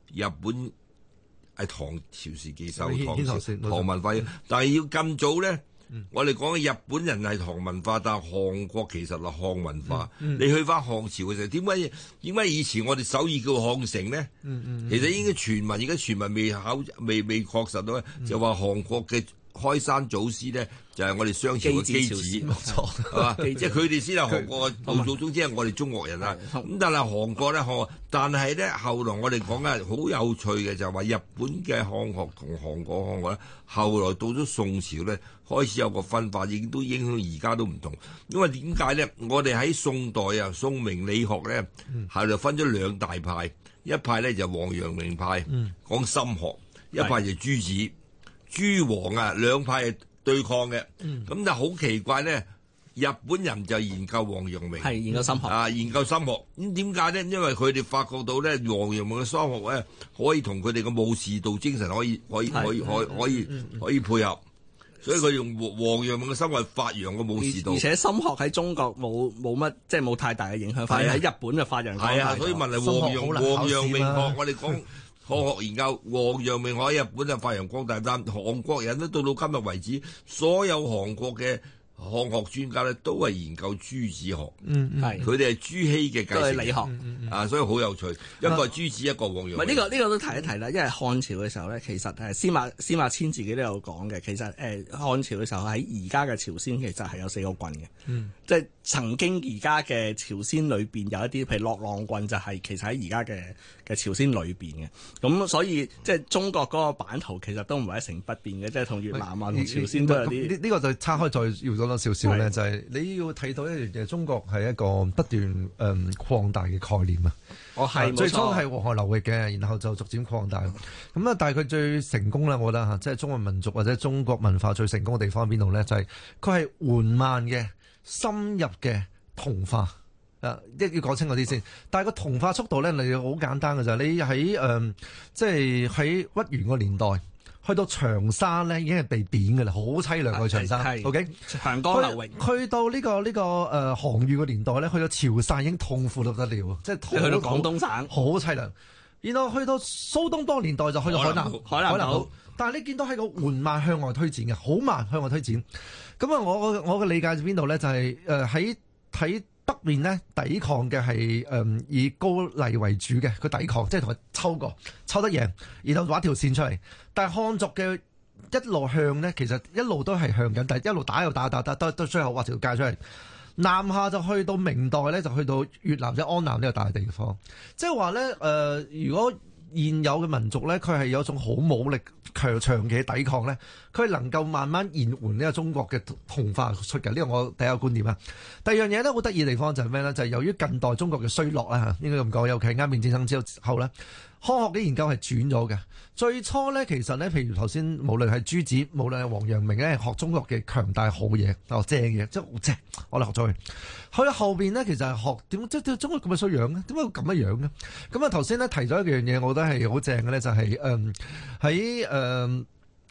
日本係唐朝時期受唐文化，但係要咁早咧。我哋講嘅日本人係唐文化，但係韓國其實係漢文化。你去翻漢朝嘅時候，點解以前我哋首爾叫漢城咧？其實應該傳聞，而家傳聞未確實到咧，就話韓國嘅開山祖師咧就係我哋商朝嘅箕子，冇錯，係嘛？即係佢哋先係韓國嘅老祖宗，即係我哋中國人啦。咁但係韓國咧但係咧後來我哋講嘅好有趣嘅就係話日本嘅漢學同韓國漢學咧，後來到咗宋朝咧開始有個分化，亦都影響而家都唔同。因為點解咧？我哋喺宋代啊，宋明理學咧後來分咗兩大派，一派咧就王陽明派，講心學；一派就朱子。朱黃啊，兩派係對抗嘅，咁就好奇怪咧。日本人就研究王陽明， 係研究心學啊，研究心學。咁點解咧？因為佢哋發覺到咧，王陽明嘅心學咧，可以同佢哋嘅武士道精神可以配合，所以佢用王陽明嘅心學發揚個武士道。 而且心學喺中國冇乜，即係冇太大嘅影響，反而喺日本就發揚光大。 係啊，所以問嚟王陽明學，我哋講。科學研究王陽明學喺日本就發揚光大，但韓國人都到今日為止，所有韓國嘅漢學專家咧都係研究朱子學，係佢哋係朱熹嘅繼承， 都係理學啊，所以好有趣。一個係朱子，一個王陽明。 呢個都提一提啦，因為漢朝嘅時候咧，其實司馬遷自己都有講嘅，其實漢朝嘅時候喺而家嘅朝鮮其實係有4個郡嘅，即係曾經而家嘅朝鮮裏邊有一啲，譬如樂浪郡就係其實喺而家嘅朝鮮裏邊嘅，咁所以即係中國嗰個版圖其實都唔係一成不變嘅，即係同越南啊同朝鮮都有啲。呢個就岔開再要講多少少咧，就係你要睇到一樣嘢，中國係一個不斷擴大嘅概念啊。最初係黃河流域嘅，然後就逐漸擴大。咁啊，但係佢最成功咧，我覺得嚇，即係中國民族或者中國文化最成功嘅地方喺邊度咧？就係佢係緩慢嘅、深入嘅同化。要講清楚啲先。但係個同化速度咧，你好簡單嘅就係你喺即係喺屈原個年代。去到長沙咧，已經係被貶嘅啦，好凄涼嘅長沙。OK， 長江流域。 去到呢個韓愈嘅年代咧，去到潮汕已經痛苦到得了，即係去到廣東省好凄涼。然後去到蘇東坡年代就去到海南島，但係你見到係個緩慢向外推展嘅，好慢向外推展。咁啊，我嘅理解喺邊度咧？就係喺北面咧抵抗嘅係以高麗為主嘅，佢抵抗即係同佢抽得贏，然後畫條線出嚟。但係漢族嘅一路向咧，其實一路都係向緊，但係一路打又打，到最後畫條界出嚟。南下就去到明代咧，就去到越南即係安南呢個大地方。即係話咧如果現有嘅民族咧，佢係有一種好武力長期抵抗咧，佢係能夠慢慢延緩呢個中國嘅同化出嘅。呢個我第一個觀點啊。第二樣嘢咧，好得意嘅地方就係咩咧？就係由於近代中國嘅衰落啦，應該咁講，尤其係鴉片戰爭之後咧，漢學嘅研究係轉咗嘅。最初咧，其實咧，譬如頭先，無論係朱子，無論係王陽明咧，學中國嘅強大好嘢，正嘢，即係好正，我哋學咗佢。去到後邊咧，其實係學點，即係中國咁嘅衰樣咧？點解會咁嘅樣咧？咁啊，頭先咧提咗一樣嘢，我覺得係好正嘅咧，就係喺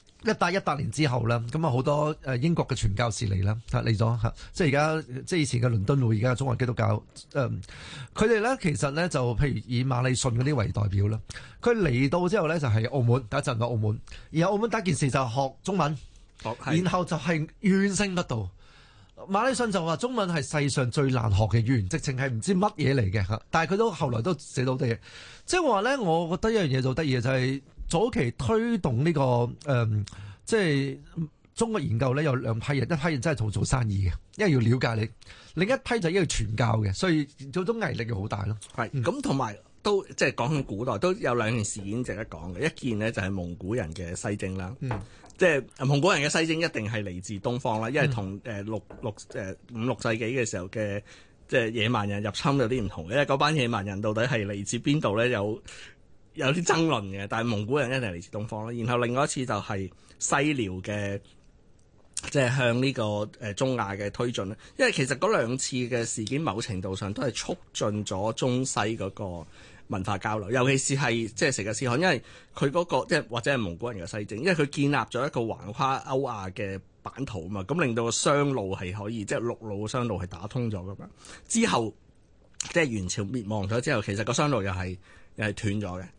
1818年之後啦，咁啊好多英國嘅傳教士嚟啦，嚟咗即係而家即係以前嘅倫敦會，而家嘅中國基督教，佢哋咧其實咧就譬如以馬禮遜嗰啲為代表啦，佢嚟到之後咧就係澳門，第一陣到澳門，然後澳門第一件事就係學中文，然後就係怨聲不斷。馬禮遜就話中文係世上最難學嘅語言，直情係唔知乜嘢嚟嘅嚇，但係佢都後來都寫到啲嘢，即係話咧，我覺得一樣嘢做得意嘅就係、是。早期推動呢個即係中國研究咧，有兩批人，一批人真係做生意嘅，因為要了解你；另一批就因為傳教嘅，所以做種毅力要好大咯。 係咁，同埋都即係講緊古代都有兩件事件值得講嘅。一件呢就係蒙古人嘅西征啦，即係蒙古人嘅西征一定係嚟自東方啦，因為同五六世紀嘅時候嘅即係野蠻人入侵有啲唔同嘅。因為嗰班野蠻人到底係嚟自邊度咧？有啲爭論嘅，但係蒙古人一定係嚟自東方啦。然後另外一次就係西遼嘅，即係向呢個中亞嘅推進啦。因為其實嗰兩次嘅事件，某程度上都係促進咗中西嗰個文化交流，尤其是係即係成吉思汗，因為佢嗰個即係或者係蒙古人嘅西征，因為佢建立咗一個橫跨歐亞嘅版圖啊嘛，咁令到個商路係可以即係陸路嘅商路係打通咗噶嘛。之後即係元朝滅亡咗之後，其實個商路又係斷咗嘅。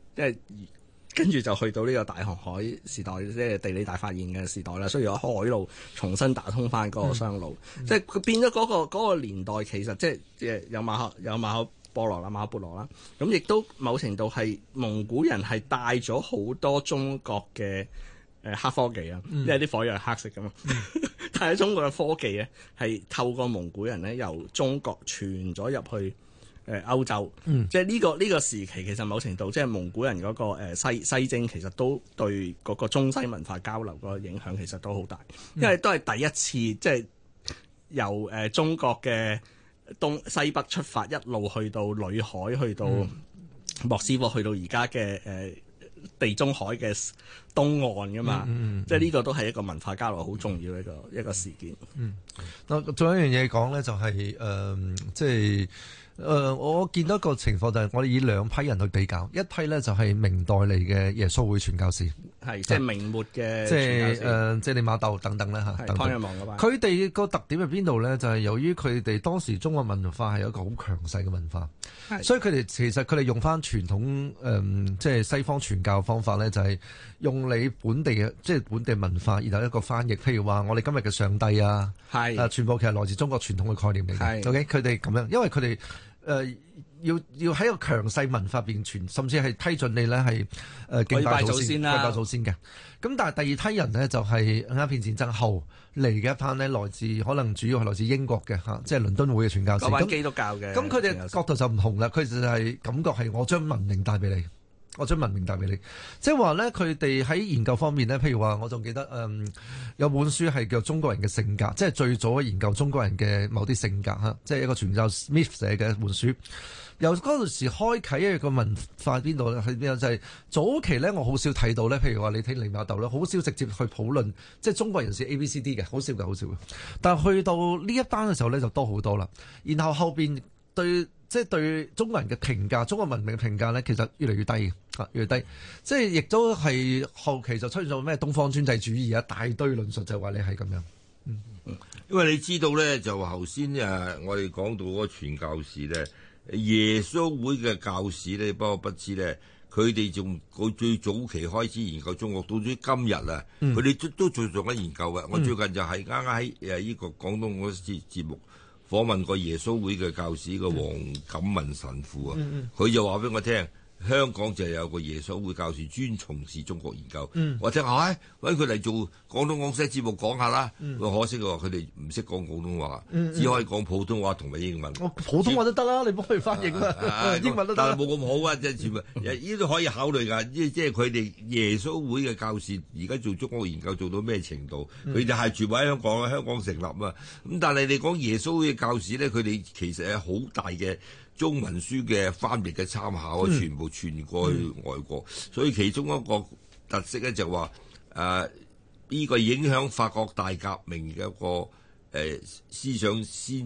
即係跟住就去到呢個大航海時代，即係地理大發現嘅時代啦。需要有海路重新打通翻嗰個商路，即係佢變咗嗰個年代，其實即係有馬可波羅啦、馬可波羅啦，咁亦都某程度係蒙古人係帶咗好多中國嘅黑科技啊，因為啲火藥係黑色噶嘛，但係中國嘅科技咧係透過蒙古人咧由中國傳咗入去歐洲，即係呢個時期其實某程度即係蒙古人嗰個西征，其實都對嗰個中西文化交流個影響其實都好大，因為都係第一次即係由中國嘅東西北出發，一路去到裏海，去到莫斯科，去到而家嘅地中海嘅東岸噶嘛，即係呢個都係一個文化交流好重要嘅一個事件。 仲有一樣嘢講咧，就係即係。我見到一個情況就係我哋以兩批人去比較，一批咧就係明代嚟嘅耶穌會傳教士， 係即係明末嘅， 即係利瑪竇等等啦嚇， 湯若望嗰班。佢哋個特點係邊度咧？就係由於佢哋當時中國文化係有一個好強勢嘅文化，所以佢哋其實佢哋用翻傳統即係西方傳教方法咧，就係用你本地嘅即係本地文化，然後一個翻譯，譬如話我哋今日嘅上帝啊，全部其實來自中國傳統嘅概念嚟嘅。OK， 佢哋咁樣，因為佢哋。要喺一個強勢文化邊傳，甚至係批准你咧係敬拜祖先啦，拜祖先嘅。咁但係第二批人呢，就係鴉片戰爭後嚟嘅一班呢，來自可能主要係來自英國嘅嚇，即係倫敦會嘅傳教士。 嗰班基督教嘅。咁佢哋角度就唔同啦，佢就係感覺係我將文明帶俾你。我將文明帶俾你，即係話咧，佢哋喺研究方面咧，譬如話，我仲記得有本書係叫中國人嘅性格，即係最早研究中國人嘅某啲性格嚇，即係一個傳教 Smith 寫嘅一本書。由嗰陣時開啓一個文化邊度咧，喺邊度就係早期咧，我好少睇到咧，譬如話你睇利瑪竇咧，好少直接去討論即係中國人是 ABCD 嘅，好少嘅，好少嘅。但係去到呢一班嘅時候咧，就多好多啦。然後後邊即係對中國人嘅評價，中國文明嘅評價咧，其實越嚟越低嘅，越嚟越低。即係亦都係後期就出現咗咩東方專制主義啊，大堆論述就話你係咁樣。 因為你知道咧，就頭先我哋講到嗰個傳教士咧，耶穌會嘅教士咧，不過不知咧，佢哋仲最早期開始研究中國，到咗今日啊，佢哋都做緊研究嘅。我最近就係啱啱喺呢個廣東嗰節節目訪問過耶穌會嘅教士個黃錦文神父啊，佢就話俾我聽，香港就有個耶穌會教士專從事中國研究。我聽下，揾佢嚟做廣東廣西節目講下啦。可惜佢哋唔識講廣東話，只可以講普通話同埋英文。 普通話都得啦，你幫佢翻譯啦，英文都得。 但係冇咁好啊，即係全部呢都可以考慮㗎。即係佢哋耶穌會嘅教士而家做中國研究做到咩程度？佢哋係全部喺香港啊，香港成立啊。咁但係你講耶穌會嘅教士咧，佢哋其實係好大嘅中文書嘅翻譯嘅參考，全部傳過去外國，所以其中一個特色咧就話呢個影響法國大革命嘅一個思想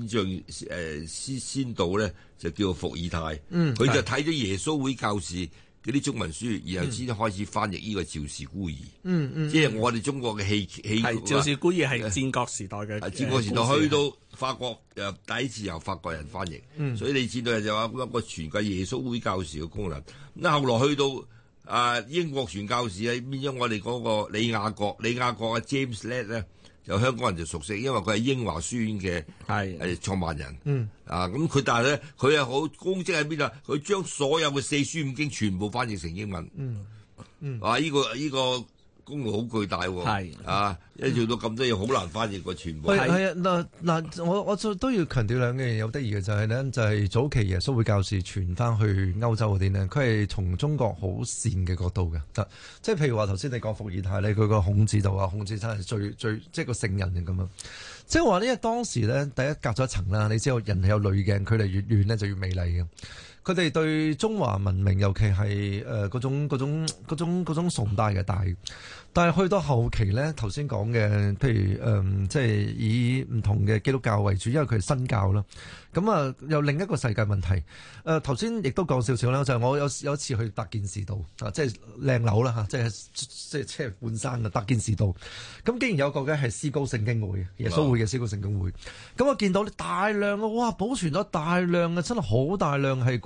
先導咧，就叫做伏爾泰。佢就睇咗耶穌會教士嗰啲中文書，然後先開始翻譯呢個趙氏孤兒。即係我哋中國嘅戲趙氏孤兒係戰國時代嘅。 戰國時代去到法國第一次由法國人翻譯，所以你見到就話一個傳教耶穌會教士嘅功能。咁後來去到英國傳教士變咗我哋嗰個李亞國嘅 James Ladd 咧，就香港人就熟悉，因為佢係英華書院嘅創辦人。咁佢但係咧，佢係好功績喺邊啊？佢將所有嘅四書五經全部翻譯成英文。呢個功勞好巨大喎。一做到咁多嘢，好難翻譯過全部。 嗱，我都要強調兩樣嘢，有得意嘅就係咧，就係早期耶穌會教士傳翻去歐洲嗰啲呢，佢係從中國好善嘅角度嘅。即係譬如話頭先你講伏爾泰咧，佢個孔子就話孔子真係最即係個聖人嘅咁樣。即係話呢，因為當時咧，第一隔咗一層啦，你知道人係有濾鏡，距離越遠呢就越美麗嘅。佢哋對中華文明，尤其係嗰種崇拜嘅大，但係去到後期咧，頭先講嘅，譬如即係以唔同嘅基督教為主，因為佢係新教啦。咁有另一個世界問題。頭先亦都講少少啦，就係我有一次去達建士道即係靚樓啦嚇，即係車半山嘅達建士道。咁竟然有個嘅係思高聖經會，耶穌會嘅思高聖經會。咁我見到大量嘅保存咗大量嘅，真係好大量係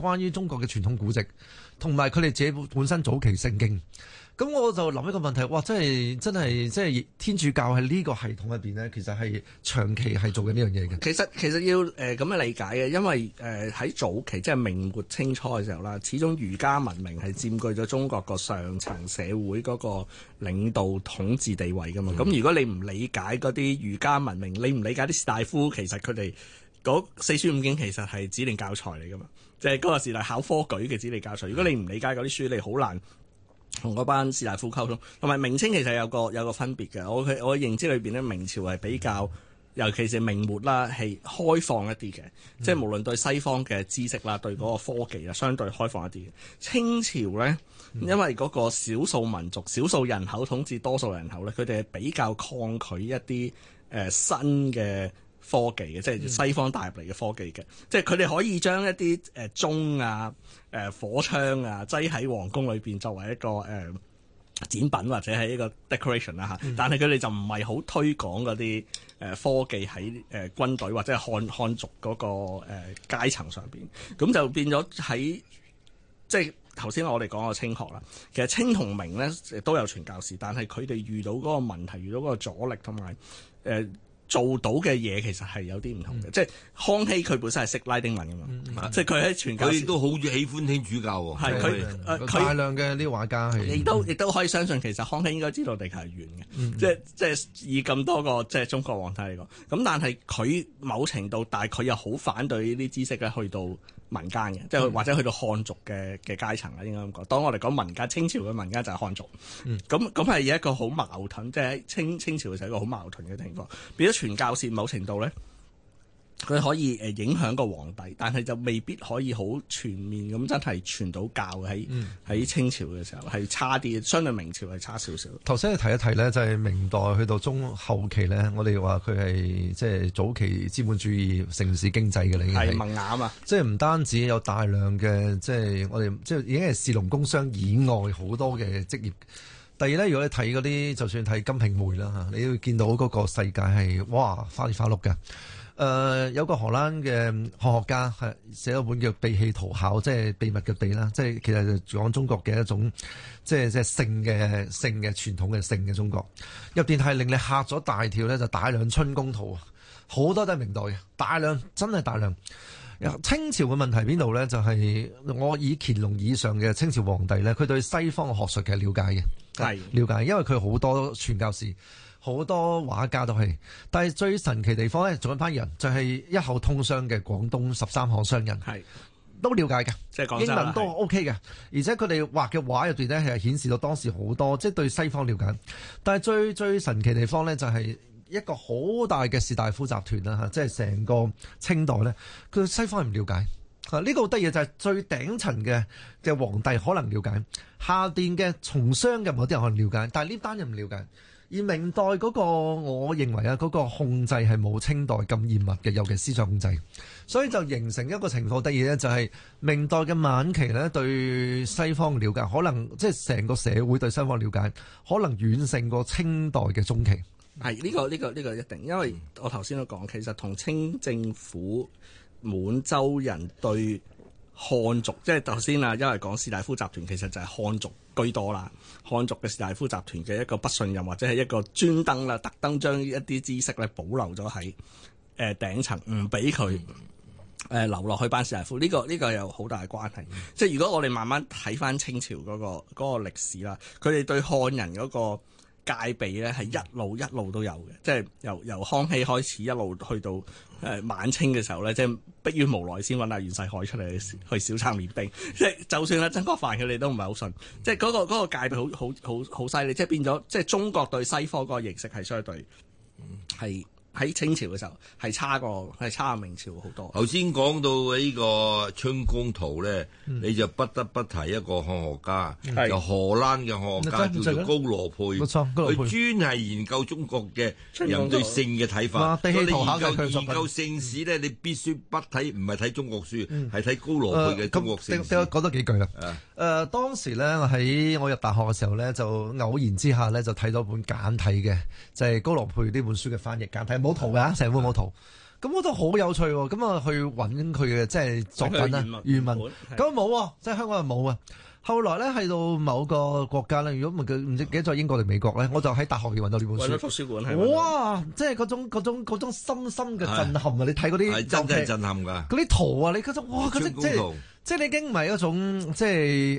關於中國嘅傳統古籍，同埋佢哋自己本身早期聖經。咁我就諗一個問題，哇！真係即係天主教喺呢個系統入邊咧，其實係長期係做緊呢樣嘢嘅。 其實要咁樣理解嘅，因為喺早期即係明末清初嘅時候啦，始終儒家文明係佔據咗中國個上層社會嗰個領導統治地位噶嘛。咁如果你唔理解嗰啲儒家文明，你唔理解啲士大夫，其實佢哋嗰四書五經其實係指定教材嚟噶嘛，即係嗰個時代考科舉嘅指定教材。如果你唔理解嗰啲書，你好難同嗰班士大夫溝通。同埋明清其實有個分別嘅，我嘅認知裏邊咧，明朝係比較，尤其是明末啦，係開放一啲嘅，即係無論對西方嘅知識啦，對嗰個科技啦，相對開放一啲嘅。清朝咧，因為嗰個少數民族、少數人口統治多數人口咧，佢哋係比較抗拒一啲新嘅科技嘅，即係西方帶入嚟嘅科技嘅，即係佢哋可以將一啲鐘啊、火槍啊擠喺皇宮裏邊作為一個展品或者係一個 decoration 啦嚇，但係佢哋就唔係好推廣嗰啲科技喺軍隊或者係漢族嗰個階層上邊，咁就變咗喺即係頭先我哋講個清學啦，其實清同明咧都有傳教士，但係佢哋遇到嗰個問題，遇到嗰個阻力同埋做到嘅嘢其實係有啲唔同嘅，即係康熙佢本身係識拉丁文㗎嘛，即係佢喺傳教士， 佢都好喜歡聽主教喎。 係佢大量嘅呢啲畫家係， 亦都可以相信其實康熙應該知道地球係圓嘅，即係以咁多個即係中國皇帝嚟講，咁但係佢某程度，但係佢又好反對呢啲知識咧去到民間嘅，即係或者去到漢族嘅階層啦，應該咁講。當我哋講民間，清朝嘅民間就係漢族，咁係一個好矛盾，即係喺清朝嘅時候一個好矛盾嘅情況，變咗傳教士某程度咧，佢可以影響個皇帝，但係就未必可以好全面咁真係傳到教喺清朝嘅時候係差啲，相對明朝係差少少。 頭先你提一提咧，就係明代去到中後期咧，我哋話佢係即係早期資本主義城市經濟嘅，已經係萌芽啊嘛。 即係唔單止有大量嘅即係我哋即係已經係士農工商以外好多嘅職業。第二咧，如果你睇嗰啲，就算睇《金瓶梅》啦嚇，你會見到嗰個世界係哇花里花碌嘅。有個荷蘭嘅學家係寫咗本叫《秘器圖考》，即係秘密嘅秘啦，即係其實就講中國嘅一種即係性嘅傳統嘅性嘅中國。入邊係令你嚇咗大跳咧，就大量春宮圖，好多都係明代嘅，大量真係大量。清朝嘅問題邊度咧？就係我以乾隆以上嘅清朝皇帝咧，佢對西方嘅學術嘅了解嘅，係了解，因為佢好多傳教士。好多畫家都係，但係最神奇地方咧，仲有一班人就係一口通商嘅廣東13行商人，係都了解嘅，即係英文都 OK 嘅，而且佢哋畫嘅畫入邊咧係顯示到當時好多即係對西方了解。但係最神奇地方咧就係一個好大嘅士大夫集團啦嚇，即係成個清代咧，佢對西方係唔了解。呢個好得意就係最頂層嘅皇帝可能了解，下邊嘅從商嘅某啲人可能了解，但係呢班人唔了解。而明代嗰個，我認為啊，嗰個控制係冇清代咁嚴密嘅，尤其思想控制，所以就形成一個情況。第二咧就係明代嘅晚期咧，對西方了解可能即係成個社會對西方了解，可能遠勝過清代嘅中期。 係呢個一定，因為我頭先都講，其實同清政府滿洲人對漢族，即係頭先啊，因為講士大夫集團其實就係漢族居多啦，漢族嘅士大夫集團嘅一個不信任，或者係一個專登啦，特登將一啲知識咧保留咗喺頂層，唔俾佢留落去班士大夫。呢個有好大嘅關係。即係如果我哋慢慢睇翻清朝嗰個歷史啦，佢哋對漢人嗰個戒備咧係一路都有嘅，即係由康熙開始一路去到晚清嘅時候咧，即係迫於無奈先揾阿袁世凱出嚟去小冊練兵，即係就算阿曾國藩佢哋都唔係好信，即係嗰個戒備好犀利，即係變咗即係中國對西方嗰個認識係相對係喺清朝嘅時候係差過明朝好多。 頭先講到呢個春宮圖咧，你就不得不提一個漢學家，就荷蘭嘅漢學家叫做高羅佩，佢專係研究中國嘅人對性嘅睇法。所以你研究性史咧，你必須不睇，唔係睇中國書，係睇高羅佩嘅中國性史。 講多幾句啦。當時咧，喺我入大學嘅時候咧，就偶然之下咧，就睇到本簡體嘅，就係高羅佩呢本書嘅翻譯簡體。冇圖㗎，成本冇圖。 咁我覺得好有趣喎，咁啊去揾佢嘅即係作品啦，原文，咁冇喎，即係香港係冇啊。後來咧去到某個國家咧，如果唔知記得在英國定美國咧，我就喺大學要揾到呢本書。 揾到圖書館係。哇！ 即係嗰種深深嘅震撼啊！你睇嗰啲係真係震撼㗎。 嗰啲圖啊，你嗰種哇，嗰啲即係你已經唔係一種即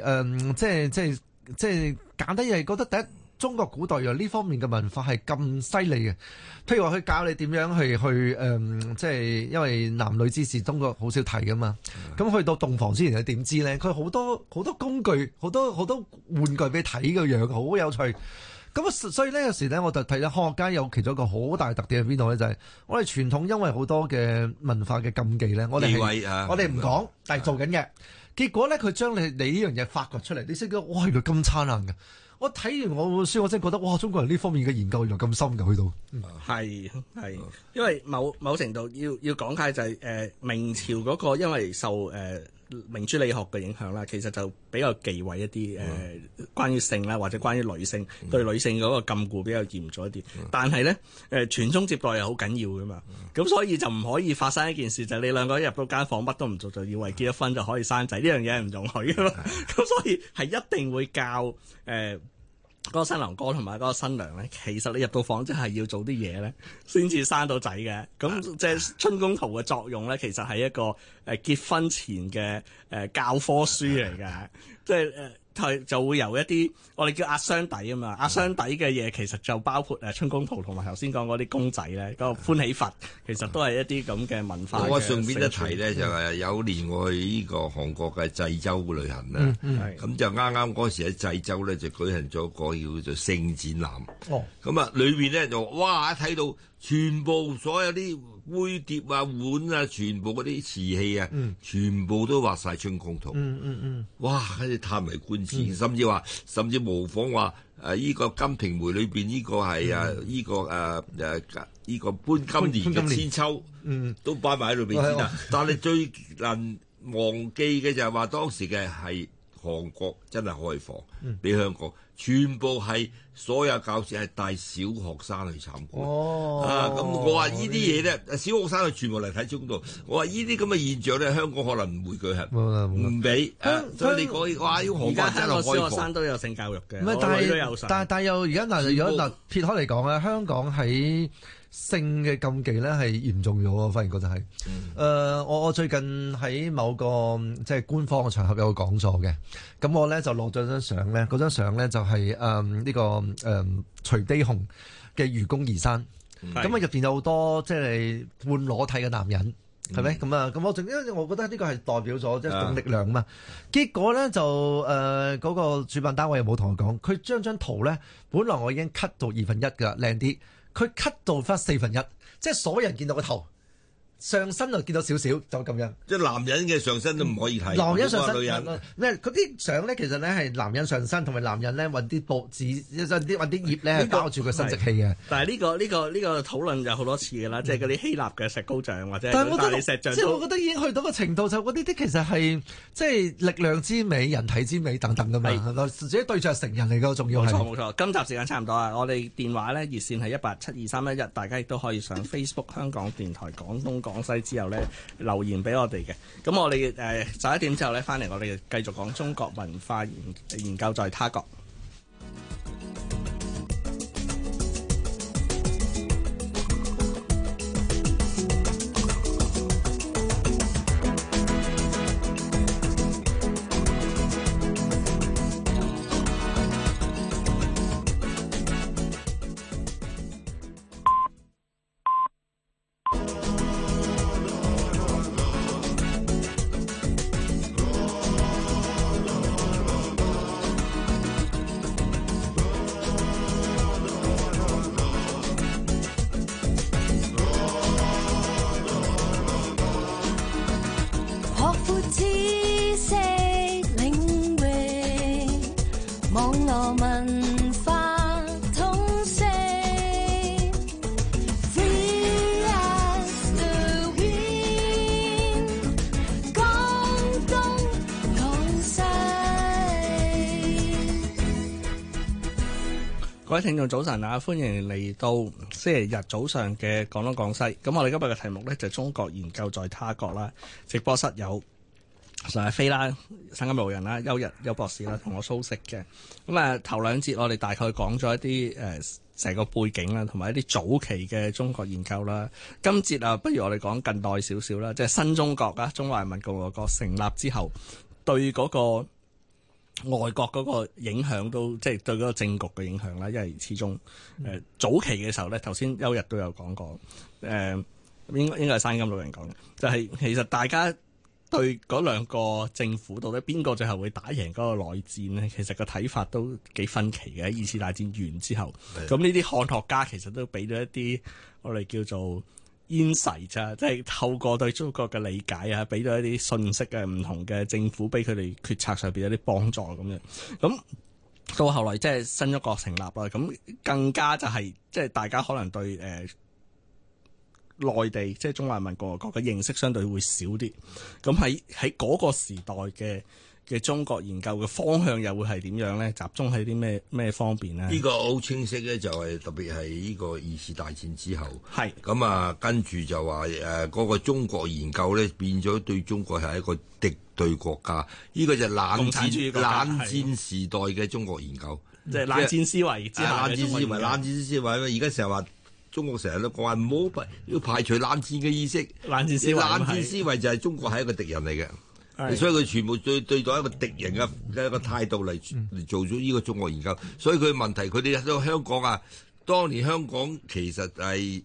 係簡單嘢，覺得第一中國古代呢方面嘅文化係咁犀利嘅。譬如話佢教你點樣去即係因為男女之事中國好少提噶嘛。咁去到洞房之前你點知咧？佢好多工具，好多玩具俾你睇嘅樣，好有趣。咁所以呢，有時咧我就睇咧科學家有其中一個好大特點喺邊度咧，就係我哋傳統因為好多嘅文化嘅禁忌咧，我哋唔講，但係做緊嘅。結果咧佢將你呢樣嘢發掘出嚟，你識得哇原來咁燦爛嘅。我睇完我本書，我真係覺得哇！中國人呢方面嘅研究原來咁深嘅，去到係，因為某程度要講解就係明朝嗰個，因為受明珠理學嘅影響啦，其實就比較忌諱一啲關於性啦，或者關於女性對女性嗰個禁錮比較嚴重一啲。但係咧傳宗接代又好緊要噶嘛，咁所以就唔可以發生一件事，就係你兩個人入到間房乜都唔做，就以為結咗婚就可以生仔，呢樣嘢係唔容許噶嘛。咁所以係一定會教嗰個新郎哥同埋嗰個新娘咧，其實你入到房即係要做啲嘢咧，先至生到仔嘅。咁即係春宮圖嘅作用咧，其實係一個結婚前嘅教科書嚟嘅，即係就會由一啲我哋叫壓箱底啊嘛，壓箱底嘅嘢其實就包括春宮圖同埋頭先講嗰啲公仔咧，嗰個歡喜佛其實都係一啲咁嘅文化。 我順便一提咧，就係有年我去呢個韓國嘅濟州旅行啦，咁就啱啱嗰時喺濟州咧就舉行咗個叫做性展覽，咁啊裏邊咧就哇一睇到全部所有啲杯碟啊碗啊，全部嗰啲瓷器啊，全部都畫晒春宮圖，哇！跟住歎為觀止，甚至模仿話依個《金瓶梅》裏邊呢個係依個潘金蓮嘅千秋，都擺埋喺裏邊先啦。但係最難忘記嘅就係話當時嘅係韓國真係開放俾香港，全部係所有教師係帶小學生去參觀。咁我話呢啲嘢咧，小學生去全部嚟睇中度。我話呢啲咁嘅現象咧，香港可能唔會舉行，唔俾。所以你講哇，要韓國真係開放。而家香港小學生都有性教育嘅， 但係又而家如果撇開嚟講咧，香港喺性嘅禁忌咧係嚴重咗，我發現覺得係。我最近喺某個即係官方嘅場合有個講座嘅，咁我咧就落咗張相咧，嗰張相咧就係呢個徐悲鴻嘅愚公移山，咁啊入邊有好多即係半裸體嘅男人，係咪？咁我因為我覺得呢個係代表咗即係種力量啊嘛。結果咧就嗰個主辦單位又冇同我講，佢張圖咧本來我已經 cut 到1/2㗎，靚啲。佢 cut 到翻1/4，即係所有人見到個頭，上身就見到少少，就咁樣。 即係男人嘅上身都唔可以睇。 男人上身， 女人咩？嗰啲相咧，其實咧係男人上身，同埋男人咧揾啲報紙，揾啲葉咧包住個生殖器嘅。 但係呢個討論就好多次㗎啦，即係嗰啲希臘嘅石膏像或者大理石像，即係我覺得已經去到個程度，就嗰啲其實係即係力量之美、人體之美等等㗎嘛。自己對象係成人嚟㗎，仲要係。 冇錯。今集時間差唔多啦，我哋電話咧熱線係1872311，大家亦都可以上 Facebook 香港電台廣東廣西之後咧留言俾我哋嘅。咁我哋11點之後咧翻嚟，我哋繼續講中國文化研究在他國。 各位聽眾早晨啊，歡迎嚟到星期日早上嘅廣東廣西。咁我哋今日嘅題目呢，就係中國研究在他國啦。直播室有上日飛啦、省金路人啦、邱博士啦，同我蘇軾嘅。咁啊，頭兩節我哋大概講咗一啲成個背景啦，同埋一啲早期嘅中國研究啦。今節啊，不如我哋講近代少少啦，即係新中國啊，中華人民共和國成立之後，對嗰個外國嗰個影響都即係對嗰個政局嘅影響啦。因為始終早期嘅時候咧，頭先邱日都有講過，應該係山金老人講嘅，就係其實大家對嗰兩個政府到底邊個最後會打贏嗰個內戰呢？其實個睇法都幾分歧嘅。喺二次大戰完之後，咁呢啲漢學家其實都俾咗一啲我哋叫做insight啫，即係透過對中國嘅理解啊，俾咗一啲信息嘅唔同嘅政府，俾佢哋決策上邊有啲幫助咁樣。咁到後來即係新中國成立啦，咁更加就係即係大家可能對內地即係中華人民共和國嘅認識相對會少啲。咁喺嗰個時代嘅中國研究嘅方向又會係點樣咧？集中喺啲咩方面咧？ 呢個好清晰咧，就係特別係呢個二次大戰之後， 係咁啊，跟住就話嗰個中國研究咧變咗對中國係一個敵對國家，呢個就係冷戰時代嘅中國研究， 即係冷戰思維之下嘅中國研究。 冷戰思維，而家成日話中國成日都講話唔好要排除冷戰嘅意識，冷戰思維就係中國係一個敵人嚟嘅。所以佢全部對待一個敵人嘅一個態度嚟做咗呢個中國研究。所以佢問題，佢哋喺香港啊，當年香港其實係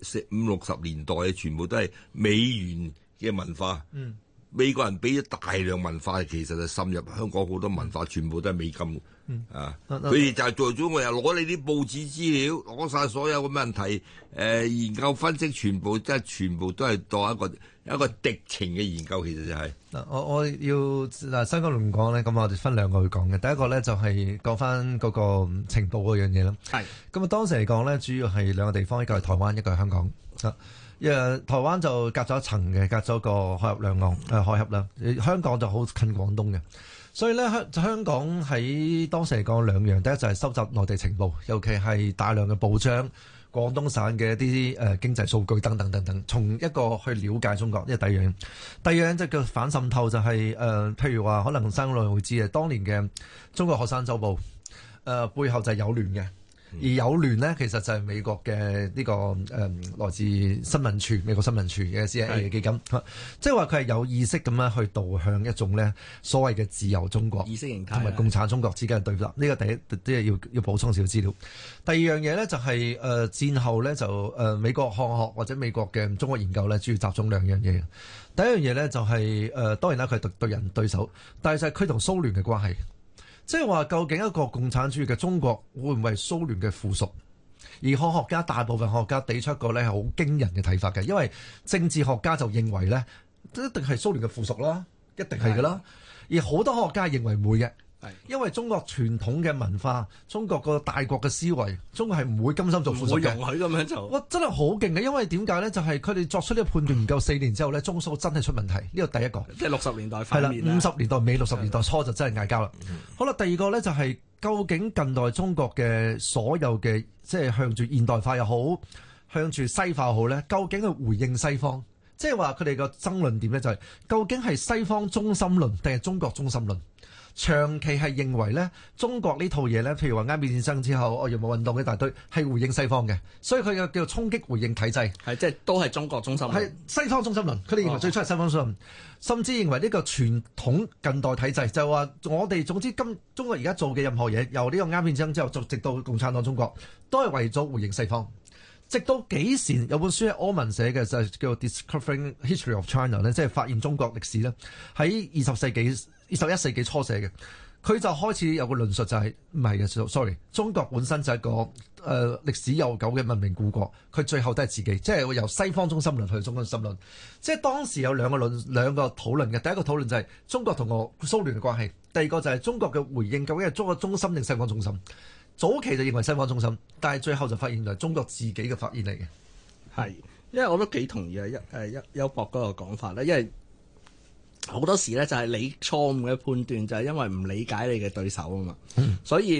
50、60年代全部都係美元嘅文化。美國人俾咗大量文化，其實就滲入香港好多文化，全部都係美金。佢哋就係做咗，我又攞你啲報紙資料，攞晒所有嘅問題，研究分析，全部都係當一個敵情嘅研究，其實就係。 我要嗱新疆龍講咧，咁我哋分兩個去講嘅。第一個咧就係講翻嗰個情報嗰樣嘢啦。係。咁啊當時嚟講咧，主要係兩個地方，一個係台灣，一個係香港。台灣就隔咗一層嘅，隔咗個海峽兩岸海峽啦。香港就好近廣東嘅，所以咧香港喺當時嚟講兩樣，第一就係收集內地情報，尤其係大量嘅報章、廣東省嘅一啲經濟數據等等等等，從一個去了解中國，呢個第一樣。第二樣就叫反滲透，就係譬如話可能新疆會知嘅，當年嘅中國學生週報背後就係友聯嘅。而友聯呢，其實就係美國嘅呢個來自新聞處、美國新聞處嘅 CIA 嘅基金，即係話佢係有意識咁樣去導向一種呢所謂嘅自由中國意識形態同埋共產中國之間嘅對立。呢個第一，即係要補充少少資料。第二樣嘢呢，就係戰後呢，就美國漢學或者美國嘅中國研究呢，主要集中兩樣嘢。第一樣嘢呢，就係當然啦，佢係對人對手，但係就係佢同蘇聯嘅關係。即係話，究竟一個共產主義嘅中國會唔會係蘇聯嘅附屬？而漢學家大部分學家俾出一個咧係好驚人嘅睇法嘅，因為政治學家就認為咧一定係蘇聯嘅附屬啦，一定係㗎啦。而好多學家認為唔會嘅，因為中國傳統嘅文化，中國個大國嘅思維，中國係唔會甘心做附屬嘅， 唔會容許咁樣做。 哇，真係好勁嘅，因為點解咧？就係佢哋作出呢個判斷唔夠4年之後咧，中蘇真係出問題。呢個第一個， 即係60年代係啦，50年代尾60年代初就真係嗌交啦。好啦，第二個咧就係究竟近代中國嘅所有嘅即係向住現代化又好，向住西化又好咧，究竟係回應西方？即係話佢哋個爭論點咧就係究竟係西方中心論定係中國中心論？長期係認為咧，中國呢套嘢咧，譬如話鴉片戰爭之後，洋務運動一大堆係回應西方嘅，所以佢又叫做衝擊回應體制， 係即係都係中國中心論， 係西方中心論。佢哋認為最初係西方中心論，甚至認為呢個傳統近代體制就係話我哋總之中國而家做嘅任何嘢，由呢個鴉片戰爭之後，直到共產黨中國，都係為咗回應西方。直到幾時有本書係柯文寫嘅，就係叫做 Discovering History of China 咧，即係發現中國歷史咧，喺21世紀初寫嘅。佢就開始有個論述就係唔係嘅，sorry， 中國本身就係一個歷史悠久嘅文明古國，佢最後都係自己，即係由西方中心論去中國中心論。即係當時有兩個討論嘅，第一個討論就係中國同蘇聯嘅關係，第二個就係中國嘅回應究竟係中國中心定西方中心。早期就認為西方中心，但係最後就發現係中國自己嘅發現嚟嘅。 係，因為我都幾同意啊邱博嗰個講法咧，因為好多時咧就係你錯誤嘅判斷就係因為唔理解你嘅對手啊嘛，所以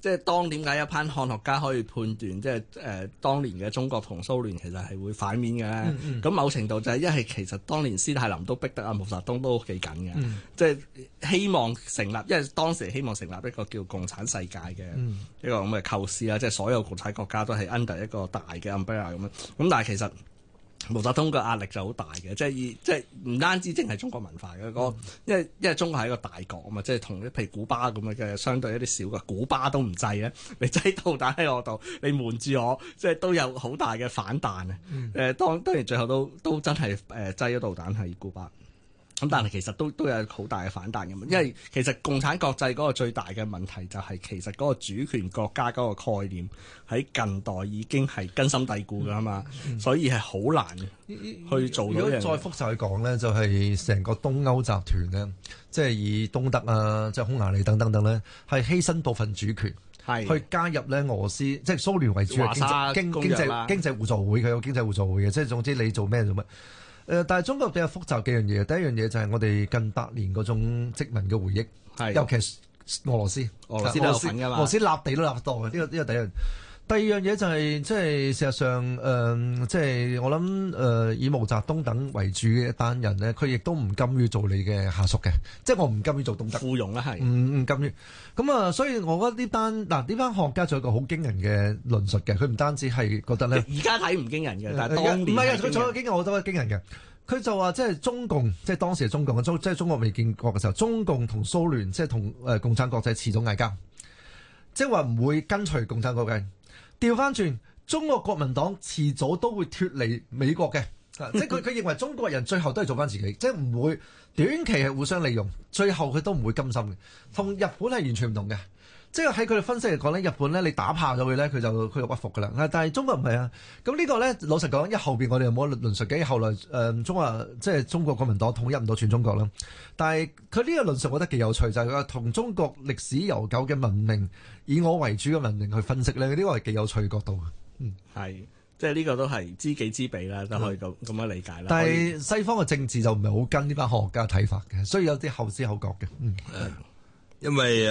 即係當點解一班漢學家可以判斷，即係當年嘅中國同蘇聯其實係會反面嘅咧？咁某程度就係一係其實當年斯大林都逼得阿毛澤東都幾緊嘅，即係希望成立，因為當時希望成立一個叫共產世界嘅一個咁嘅構思啦，即係所有共產國家都係 under 一個大嘅 umbrella 咁樣。咁但係其實毛澤東嘅壓力就好大嘅，即係唔單止淨係中國文化嘅因為中國係一個大國啊嘛，即係同譬如古巴咁樣嘅相對一啲小國，古巴都唔制咧，你擠導彈喺我度，你瞞住我，即係都有好大嘅反彈啊！當然最後都真係擠咗導彈喺古巴。咁但係其實都有好大嘅反彈嘅嘛，因為其實共產國際嗰個最大嘅問題就係其實嗰個主權國家嗰個概念喺近代已經係根深蒂固㗎嘛，所以係好難去做到。 如果再複雜去講咧，就係成個東歐集團咧，即係以東德啊、即係匈牙利等等咧，係犧牲部分主權。去加入咧俄羅斯，即係蘇聯為主嘅經濟互助會，佢有經濟互助會嘅，即係總之你做咩做乜。但係中國比較複雜幾樣嘢，第一樣嘢就係我哋近百年嗰種殖民嘅回憶，尤其係俄羅斯都有份㗎嘛，俄羅斯立地都立得多嘅，呢個第一樣。第二樣嘢就係即係事實上即係我諗以毛澤東等為主嘅一班人咧，佢亦都唔甘於做你嘅下屬嘅，即係我唔甘於做東德附庸啦，係唔甘於咁啊！所以我覺得呢班學家仲有一個好驚人嘅論述嘅，佢唔單止係覺得咧， 而家睇唔驚人嘅，但係當年唔係啊！佢仲有驚人，我覺得驚人嘅。佢就話即係中共，即係當時嘅中共即係中國未建國嘅時候，中共同蘇聯即係同共產國際遲早嗌交，即係話唔會跟隨共產國際。調翻轉，中國國民黨遲早都會脫離美國嘅，即係佢認為中國人最後都係做翻自己，即係唔會短期係互相利用，最後佢都唔會甘心嘅。同日本係完全唔同嘅，即係喺佢哋分析嚟講咧，日本咧你打怕咗佢咧，佢就屈服㗎啦。但係中國唔係啊，咁呢個咧老實講，後邊我哋又冇論述嘅，後來中國國民黨統一唔到全中國啦。但係佢呢個論述我覺得幾有趣，就係佢同中國歷史悠久嘅文明，以我為主嘅文明去分析咧，呢個係幾有趣嘅角度。 係，即係呢個都係知己知彼啦，都可以咁樣理解啦。 但係西方嘅政治就唔係好跟呢班學家睇法嘅，所以有啲後知後覺嘅。 因為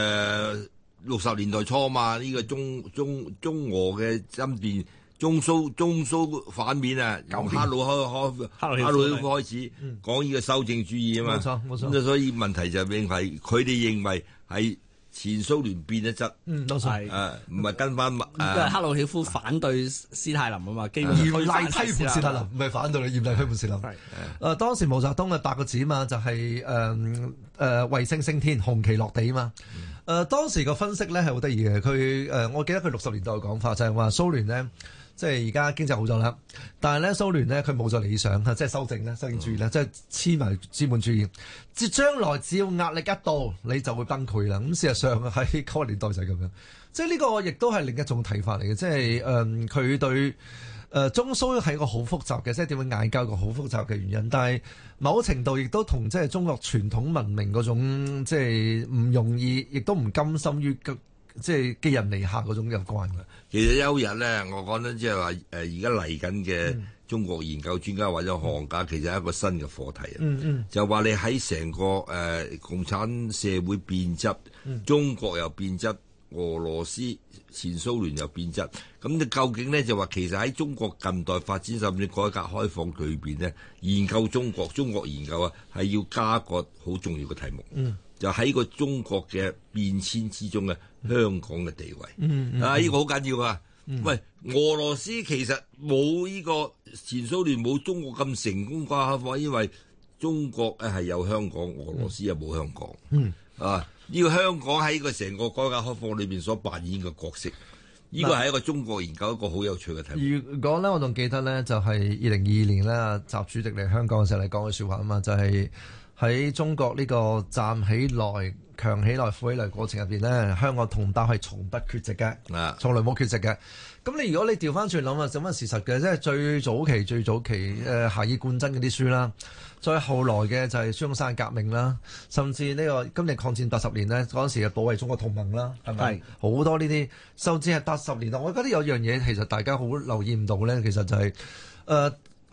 60年代初嘛，呢個中俄嘅爭辯，中蘇反面啊，由赫魯曉夫開始講呢個修正主義啊嘛， 冇錯。 咁所以問題就係佢哋認為係前蘇聯變咗質，唔係跟翻因為赫魯曉夫反對斯大林啊嘛，基本嚴厲批判斯大林，唔係反對你，嚴厲批判斯大林。當時毛澤東嘅8個字嘛，就係衛星升天，紅旗落地啊嘛。當時個分析咧係好得意嘅，佢我記得佢60年代嘅講法就係話蘇聯呢，即係而家經濟好咗啦，但係咧蘇聯呢，佢冇咗理想，即係修正主義啦，即係黐埋資本主義。將來只要壓力一到，你就會崩潰啦。咁事實上喺嗰個年代就係咁樣，即係呢個亦都係另一種睇法嚟嘅，即係佢對中蘇係一個好複雜嘅，即係點樣嗌交一個好複雜嘅原因，但係某程度亦都同即係中國傳統文明嗰種即係唔容易，亦都唔甘心於即係寄人籬下嗰種有關嘅。 其實有日咧，我講得即係話而家嚟緊嘅中國研究專家或者行家，其實係一個新嘅課題啊。就話你喺成個共產社會變質，中國又變質，俄羅斯前蘇聯又變質，咁你究竟咧就話其實喺中國近代發展甚至改革開放裏邊咧，研究中國研究啊，係要加個好重要嘅題目，就喺個中國嘅變遷之中嘅香港嘅地位，呢個好緊要啊！喂，俄羅斯其實冇呢個前蘇聯冇中國咁成功改革開放，因為中國係有香港，俄羅斯又冇香港，呢個香港喺個成個改革開放裏邊所扮演嘅角色，呢個係一個中國研究一個好有趣嘅題目。 如果咧，我仲記得咧，就係2022年咧，習主席嚟香港嘅時候嚟講嘅説話啊嘛，就係喺中國呢個站起來、強起來、富起來過程入邊咧，香港同胞係從不缺席嘅，從來冇缺席嘅。咁你如果你調翻轉諗啊，咁乜事實嘅，即係最早期夏以貫珍嗰啲書啦，再後來嘅就係孫中山革命啦，甚至呢個今年抗戰80年呢，嗰陣時嘅保衛中國同盟啦，係咪？好多呢啲，甚至係80年代，我覺得有樣嘢其實大家好留意唔到咧，其實就係喺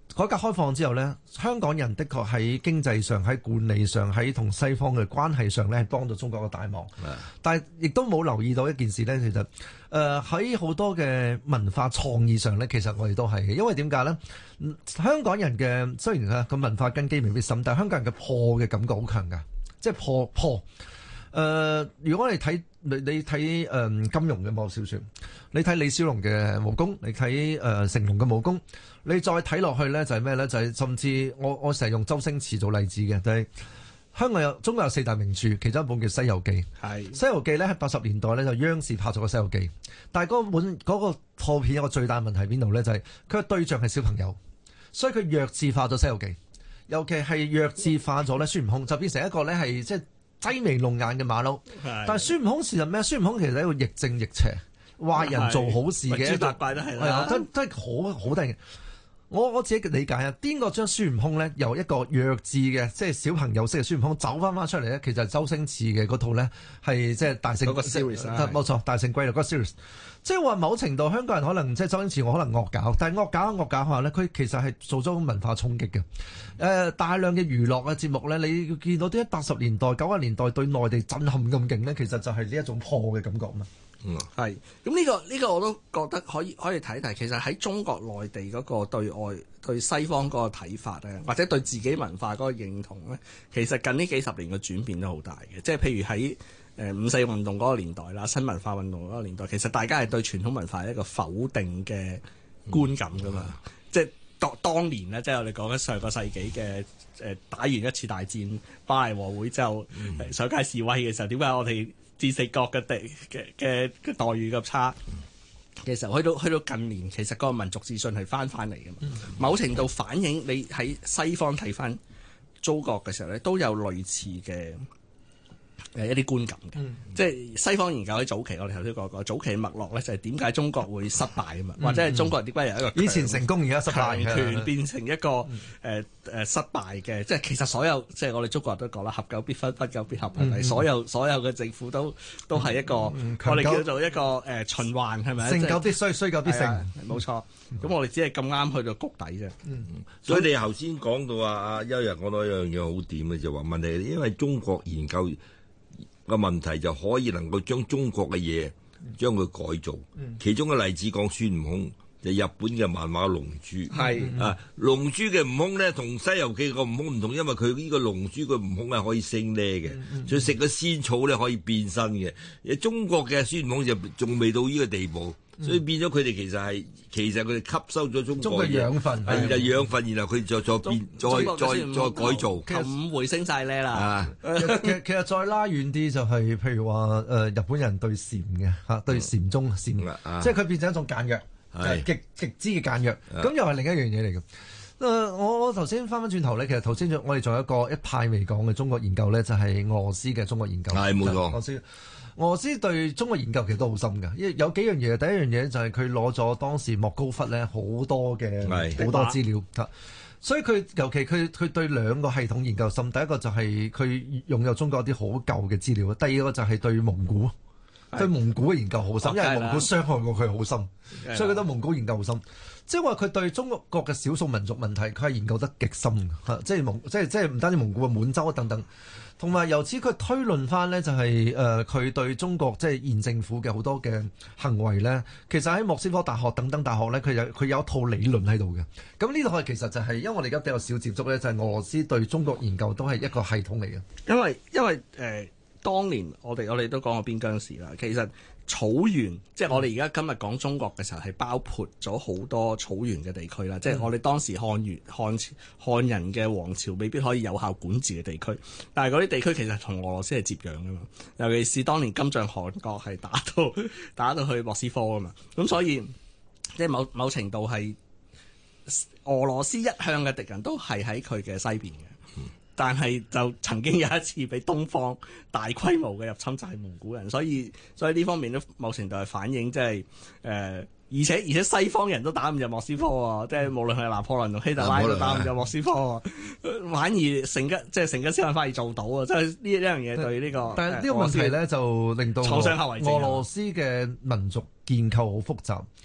改革開放之後呢，香港人的確喺經濟上、喺管理上、喺同西方嘅關係上呢，係幫到中國個大忙。但係亦都冇留意到一件事呢，其實喺好多嘅文化創意上呢，其實我哋都係嘅。因為點解呢？香港人嘅雖然個文化根基未必深，但係香港人嘅破嘅感覺好強㗎，即係破。如果我哋睇你睇金庸嘅武俠小說，你睇李小龍嘅武功，你睇成龍嘅武功，你再睇落去咧就係咩咧？就係甚至我成日用周星馳做例子嘅，就係香港中國有4大名著，其中一本叫《西遊記》。《西遊記》咧喺80年代咧就央視拍咗個《西遊記》，但係嗰個套片有個最大問題喺邊度咧？就係佢嘅對象係小朋友，所以佢弱智化咗《西遊記》，尤其係弱智化咗咧孫悟空，就變成一個咧係即係擠眉弄眼嘅馬騮。但係孫悟空事實咩？孫悟空其實係一個亦正亦邪，壞人做好事嘅一個，真係好得意。我自己理解啊，邊個將孫悟空咧由一個弱智嘅即係小朋友式嘅孫悟空走翻出嚟咧？其實係周星馳嘅嗰套咧係即係大聖嗰個 series，冇錯，大聖歸來嗰個 series。即係話某程度香港人可能即係周星馳，我可能惡搞，但係惡搞下咧，佢其實係做咗文化衝擊嘅。大量嘅娛樂嘅節目咧，你見到啲80年代、90年代對內地震撼咁勁咧，其實就係呢一種破嘅感覺嘛。 係咁呢個我都覺得可以睇睇。其實喺中國內地嗰個對外對西方嗰個睇法咧，或者對自己文化嗰個認同咧，其實近呢幾十年嘅轉變都好大嘅。即係譬如喺五四運動嗰個年代啦，新文化運動嗰個年代，其實大家係對傳統文化一個否定嘅觀感噶嘛。即係當年咧，即係我哋講緊上個世紀嘅打完一次大戰巴黎和會之後，上街示威嘅時候，點解我哋至四國嘅待遇咁差嘅時候，去到近年，其實個民族自信係翻嚟嘅嘛。某程度反映你喺西方睇翻中國嘅時候咧，都有類似嘅一啲觀感嘅。即係西方研究喺早期，我哋頭先講過，早期脈絡咧就係點解中國會失敗啊嘛，或者係中國點解由一個以前成功而家失敗， 強權變成一個失敗嘅，即係其實所有即係我哋中國人都講啦，合久必分，分久必合，係咪？所有嘅政府都係一個我哋叫做一個循環，係咪？ 盛久必衰，衰久必盛， 冇錯。咁我哋只係咁啱去到谷底啫。 所以你頭先講到阿邱日講到一樣嘢好點嘅，就話問題，因為中國研究個問題就可以能夠將中國嘅嘢將佢改造。其中嘅例子講孫悟空，就日本嘅漫畫《龍珠》。啊，《龍珠》嘅悟空咧，同《西遊記》個悟空唔同，因為佢呢個《龍珠》嘅悟空係可以升呢嘅，所以食咗仙草咧可以變身嘅。中國嘅孫悟空就仲未到呢個地步。所以變咗佢哋其實佢哋吸收咗中國嘅養分，養分，然後佢再變再改造， 五回升晒呢啦。 其實再拉遠啲就係譬如話日本人對禪嘅嚇，對禪宗禪，即係佢變成一種簡約，極之嘅簡約，咁又係另一樣嘢嚟嘅。我頭先翻返轉頭咧，其實頭先我哋仲有一派未講嘅中國研究咧，就係俄羅斯嘅中國研究。 係冇錯。 俄羅斯對中國研究其實都好深㗎，因為有幾樣嘢。第一樣嘢就係佢攞咗當時莫高窟咧好多資料，所以佢尤其佢對兩個系統研究深。第一個就係佢擁有中國一啲好舊嘅資料，第二個就係對蒙古嘅研究好深，因為蒙古傷害過佢好深，所以佢對蒙古研究好深。即係話佢對中國嘅少數民族問題，佢係研究得極深嘅，即係唔單止蒙古嘅滿洲等等。同埋由此佢推論翻呢，就係佢對中國即係現政府嘅好多嘅行為呢，其實喺莫斯科大學等等大學呢，佢有一套理論喺度嘅。咁呢度其實就係因為我哋而家比較少接觸呢，就係俄羅斯對中國研究都係一個系統嚟嘅。 因為當年我哋都講過邊疆時啦，其實草原即係我哋而家今日講中國嘅時候係包括咗好多草原嘅地區啦，即係我哋當時漢人嘅王朝未必可以有效管治嘅地區，但係嗰啲地區其實同俄羅斯係接壤㗎嘛，尤其是當年金帳汗國係打到去莫斯科啊嘛，咁所以即係某程度係俄羅斯一向嘅敵人都係喺佢嘅西邊嘅。但係就曾經有一次俾東方大規模嘅入侵就係蒙古人，所以呢方面都某程度係反映即係而且西方人都打唔入莫斯科喎，即係無論係拿破崙同希特拉都打唔入莫斯科喎，反而成吉思汗反而做到啊！即係呢一樣嘢對呢個。 但係呢個問題咧就令到俄羅斯嘅民族建構好複雜。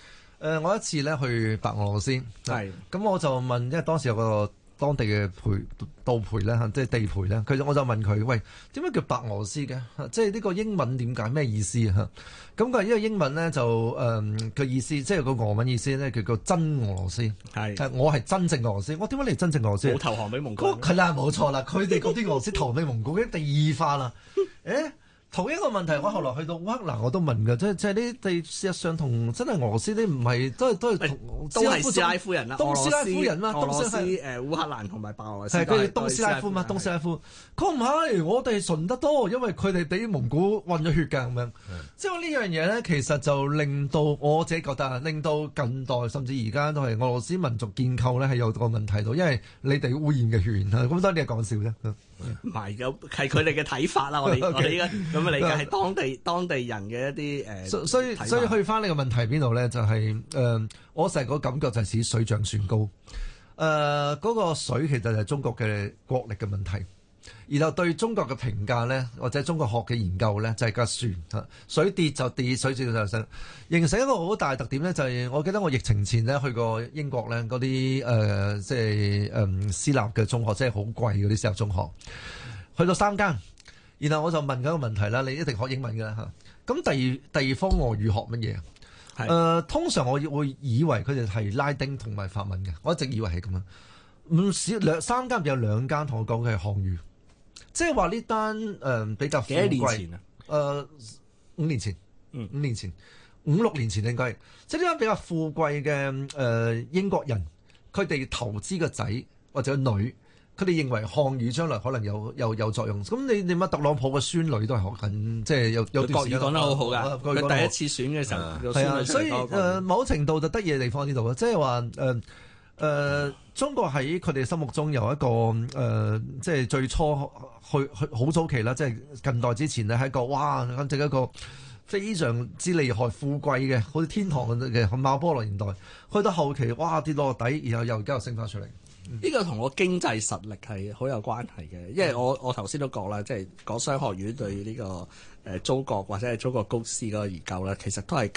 我一次咧去白俄羅斯， 係咁我就問，因為當時有個當地嘅道陪咧，即係地陪咧，我就問佢：喂，點解叫白俄羅斯嘅？即係呢個英文點解？咩意思啊？咁佢話呢個英文咧就嘅意思，即係個俄文意思咧叫做真俄羅斯。係我係真正俄羅斯。我點解你係真正俄羅斯？ 冇投降俾蒙古。 係啦，冇錯啦，佢哋嗰啲俄羅斯投降俾蒙古，已經第二化啦。同一個問題，我後來去到烏克蘭我都問㗎，即係呢地事實上同真係俄羅斯啲唔係都係同都係斯拉夫人啦， 東斯拉夫人嘛， 俄羅斯烏克蘭同埋白俄羅斯係佢哋東斯拉夫嘛，東斯拉夫。佢唔係，我哋純得多，因為佢哋俾蒙古混咗血㗎咁樣。即係呢樣嘢咧，其實就令到我自己覺得令到近代甚至而家都係俄羅斯民族建構咧係有個問題度，因為你哋污染嘅血啊，咁當然係講笑啫。 唔係係佢哋嘅睇法啦，我哋依家咁嘅理解係當地人嘅一啲所以去翻呢個問題邊度咧？就係我成個感覺就係似水漲船高。嗰個水其實就係中國嘅國力嘅問題，然後對中國嘅評價咧，或者中國學嘅研究咧，就係架船水跌就跌，水漲就升，形成一個好大特點咧。就係我記得我疫情前咧去過英國咧，嗰啲即係私立嘅中學，即係好貴嗰啲私立中學，去到3間，然後我就問嗰個問題啦，你一定學英文㗎啦嚇。咁第二科外語學乜嘢？通常我會以為佢哋係拉丁同埋法文嘅，我一直以為係咁樣。唔少3間有2間同我講嘅係漢語，即係話呢單比較富貴。幾多年前啊？5年前，5年前，5、6年前應該，即係呢單比較富貴嘅英國人，佢哋投資個仔或者女。佢哋認為漢語將來可能有作用，咁你乜特朗普嘅孫女都係學緊，即係有國語講得好好㗎。佢第一次選嘅時候，係啊，所以某程度就得意嘅地方呢度啊，即係話中國喺佢哋心目中有一個即係最初去好早期啦，即係近代之前咧係一個哇，簡直一個非常之厲害富貴嘅，好似天堂嘅馬波羅年代，去到後期哇跌落底，然後而家又升翻出嚟。 呢個同我經濟實力係好有關係嘅，因為我頭先都講啦，即係講商學院對呢個中國或者係中國公司嗰個研究咧，其實都係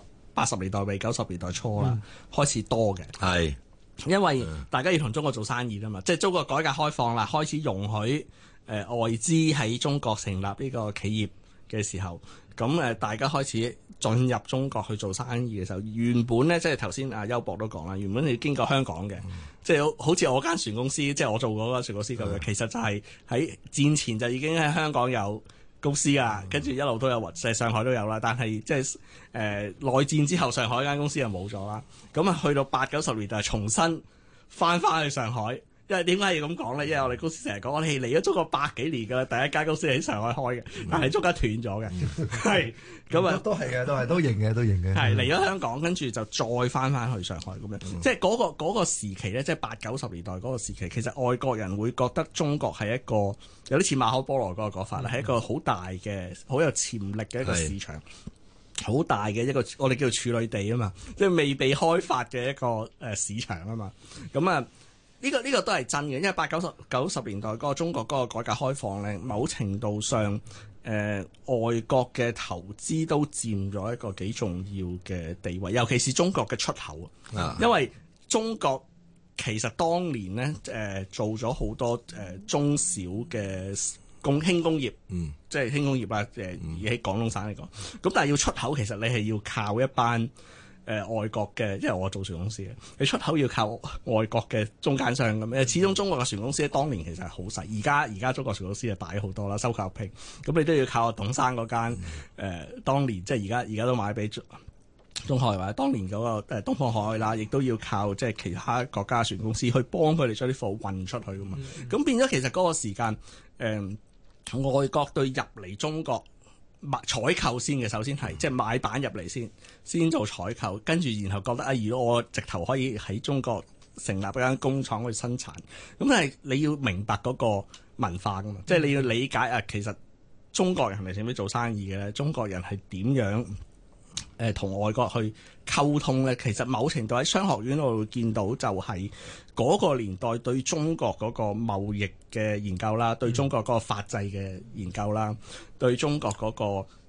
80年代尾90年代初啦開始多嘅。係因為大家要同中國做生意啊嘛，即係中國改革開放啦，開始容許外資喺中國成立呢個企業嘅時候，咁大家開始進入中國去做生意嘅時候，原本咧即係頭先阿邱博都講啦，原本你經過香港嘅，即係好似我間船公司，即係我做嗰間船公司咁嘅，其實就係喺戰前就已經喺香港有公司啊，跟住一路都有即係上海都有啦，但係即係內戰之後，上海間公司就冇咗啦，咁啊去到80、90年代重新翻去上海。因為點解要咁講咧？因為我哋公司成日講，我哋嚟咗中國100幾年㗎啦，第一間公司喺上海開嘅，但係中間斷咗嘅，係咁啊， 都係嘅，都型嘅， 係嚟咗香港，跟住就再翻去上海咁樣，即係嗰個時期咧，即係80、90年代嗰個時期，其實外國人會覺得中國係一個有啲似馬可波羅嗰個講法啦，係一個好大嘅、好有潛力嘅一個市場，好大嘅一個我哋叫做處女地啊嘛，即係未被開發嘅一個市場啊嘛，咁啊。呢個都係真嘅，因為80、90年代嗰個中國嗰個改革開放咧，某程度上外國嘅投資都佔咗一個幾重要嘅地位，尤其是中國嘅出口啊。因為中國其實當年咧做咗好多中小嘅輕工業，即係輕工業啊，而喺廣東省嚟講，咁但係要出口，其實你係要靠一班外國嘅，因為我做船公司嘅，你出口要靠外國嘅中間商咁。始終中國嘅船公司喺當年其實係好細，而家中國船公司就大好多啦，收購併，咁你都要靠董生嗰間當年即係而家都買俾中海或者當年嗰個東方海啦，亦都要靠即係其他國家船公司去幫佢哋將啲貨運出去噶嘛。咁變咗其實嗰個時間外國對入嚟中國採購先嘅，首先係即係買板入嚟先做採購，跟住然後覺得如果我直頭可以喺中國成立一間工廠去生產，咁係你要明白嗰個文化噶嘛，即係你要理解其實中國人係點樣做生意嘅咧？中國人係點樣同外國去溝通咧？其實某程度喺商學院度見到就係嗰個年代對中國嗰個貿易嘅研究啦，對中國嗰個法制嘅研究啦，對中國嗰個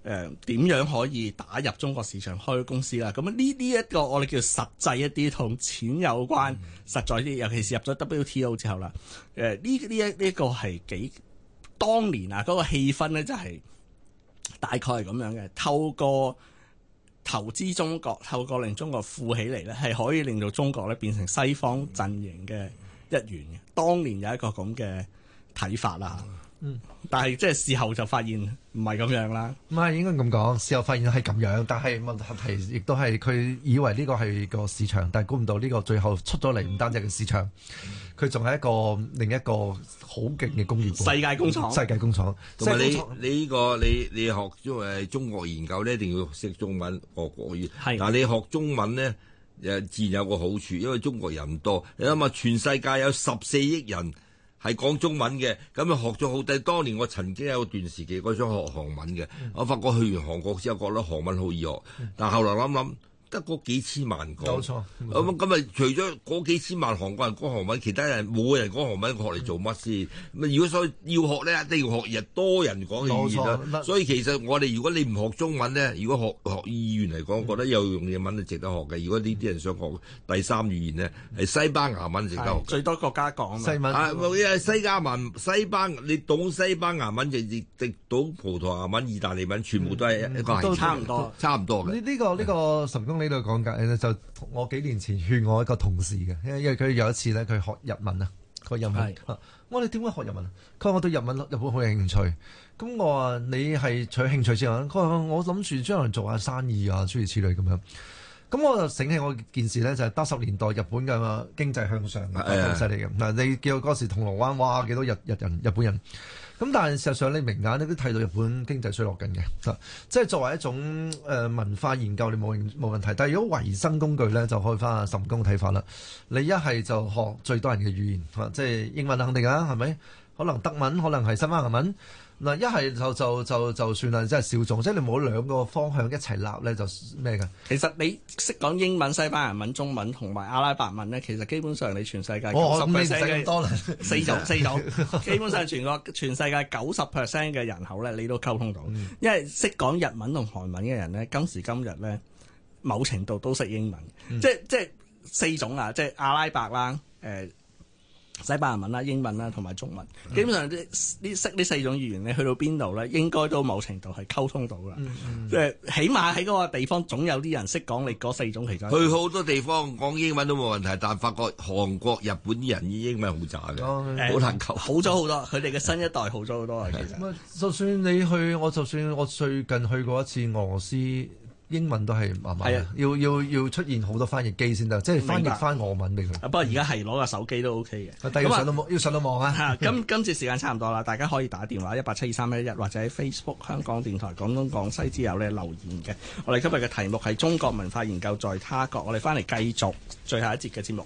點樣可以打入中國市場開公司啦。咁呢一個我哋叫實際一啲同錢有關，實在啲，尤其是入咗 WTO 之後啦。呢一個係幾當年啊嗰個氣氛咧，就係大概係咁樣嘅。透過投資中國，透過令中國富起嚟咧，係可以令到中國咧變成西方陣營嘅一員嘅。當年有一個咁嘅睇法啦。但係即係事後就發現唔係咁樣啦。 唔係應該咁講，事後發現係咁樣，但係問題亦都係佢以為呢個係個市場，但係估唔到呢個最後出咗嚟唔單止係個市場，佢仲係另一個好勁嘅工業世界工廠。 世界工廠。 同埋你呢個你學中國研究咧，一定要識中文學國語。係。但係你學中文咧，自然有個好處，因為中國人多。你諗下，全世界有14億人係講中文嘅，咁啊學咗好低。當年我曾經有段時期我想學韓文嘅，我發覺去完韓國之後覺得韓文好易學，但後來諗得嗰幾千萬講， 冇錯。 咁啊，除咗嗰幾千萬韓國人講韓文，其他人冇人講韓文，學嚟做乜先？咁如果所以要學咧，一定要學多人講嘅語言啦。所以其實我哋如果你唔學中文咧，如果學語言嚟講，我覺得有用嘅文係值得學嘅。如果呢啲人想學第三語言咧，係西班牙文值得學。 最多國家講西文。 西班你懂西班牙文就懂葡萄牙文、意大利文，全部都係一個係差唔多嘅。 呢個神功呢度講解咧，就我幾年前勸我一個同事嘅，因為佢有一次咧，佢學日文啊，佢日文，我哋點解學日文啊？佢話我對日本好有興趣。咁我話你係除咗興趣之外，佢話我諗住將來做下生意啊，諸如此類咁樣。咁我就醒起我件事咧，就係80年代日本嘅經濟向上，好犀利嘅。嗱，你叫嗰時銅鑼灣，哇，幾多日本人。咁但係事實上你明眼你都睇到日本經濟衰落緊嘅，即係作為一種文化研究你冇問題，但係如果維生工具咧，就開翻阿岑公嘅睇法啦。你一係就學最多人嘅語言，即係英文肯定啊，係咪？可能德文，可能係西班牙文。嗱，一係就算啦，即係小眾，即係你冇兩個方向一齊立咧，就咩嘅？ 其實你識講英文、西班牙文、中文同埋阿拉伯文咧，其實基本上你全世界90%嘅四種，基本上全世界90% 嘅人口咧，你都溝通到。因為識講日文同韓文嘅人咧，今時今日咧，某程度都識英文。即係四種啊，即係阿拉伯啦，西班牙文啦、英文啦同埋中文，基本上識呢四種語言，你去到邊度咧，應該都某程度係溝通到啦。即係起碼喺嗰個地方，總有啲人識講你嗰四種其中。 去好多地方講英文都冇問題，但係發覺韓國、日本啲人啲英文好渣嘅，好難溝。好咗好多，佢哋嘅新一代好咗好多啊！其實， 就算你去，我最近去過一次俄羅斯。英文都係慢慢，要出現好多翻譯機先得，即係翻譯翻俄文俾佢。 不過而家係攞個手機都 OK 嘅。 但要上到網啊！ 今次時間差唔多啦，大家可以打電話1872311或者喺 Facebook 香港電台廣東廣西之友咧留言嘅。我哋今日嘅題目係中國文化研究在他國，我哋翻嚟繼續最後一節嘅節目。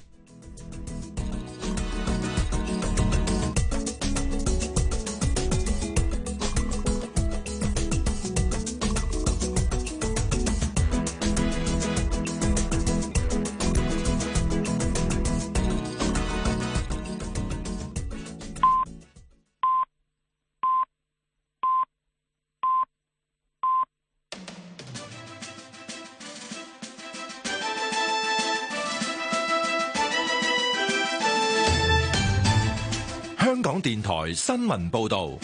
香港電台新聞報道。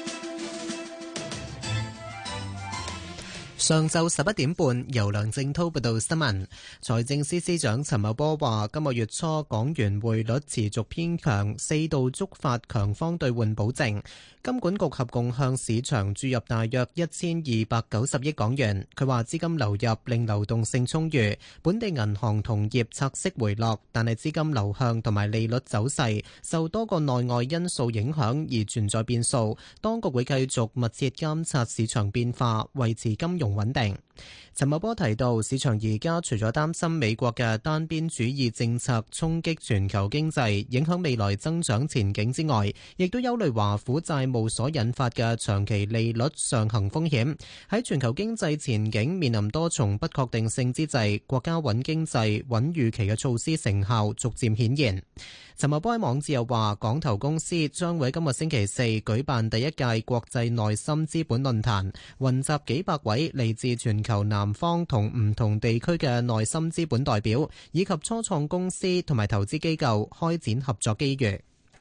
上晝11點半，由梁正滔報道新聞。財政司司長陳茂波話：今個月初港元匯率持續偏強，4度觸發強方兌換保證。金管局合共向市場注入大約1290億港元。佢話資金流入令流動性充裕，本地銀行同業拆息回落，但係資金流向同埋利率走勢受多個內外因素影響而存在變數。當局會繼續密切監察市場變化，維持金融穩定。陳茂波提到，市場而家除咗擔心美國嘅單邊主義政策衝擊全球經濟，影響未來增長前景之外，亦都憂慮華府債務所引發嘅長期利率上行風險。喺全球經濟前景面臨多重不確定性之際，國家穩經濟、穩預期嘅措施成效逐漸顯現。陳茂波喺網誌又話，港投公司將會喺今個星期四舉辦第一屆國際內心資本論壇，雲集幾百位嚟自全球南方同唔同地區嘅內心資本代表，以及初創公司同埋投資機構開展合作機遇。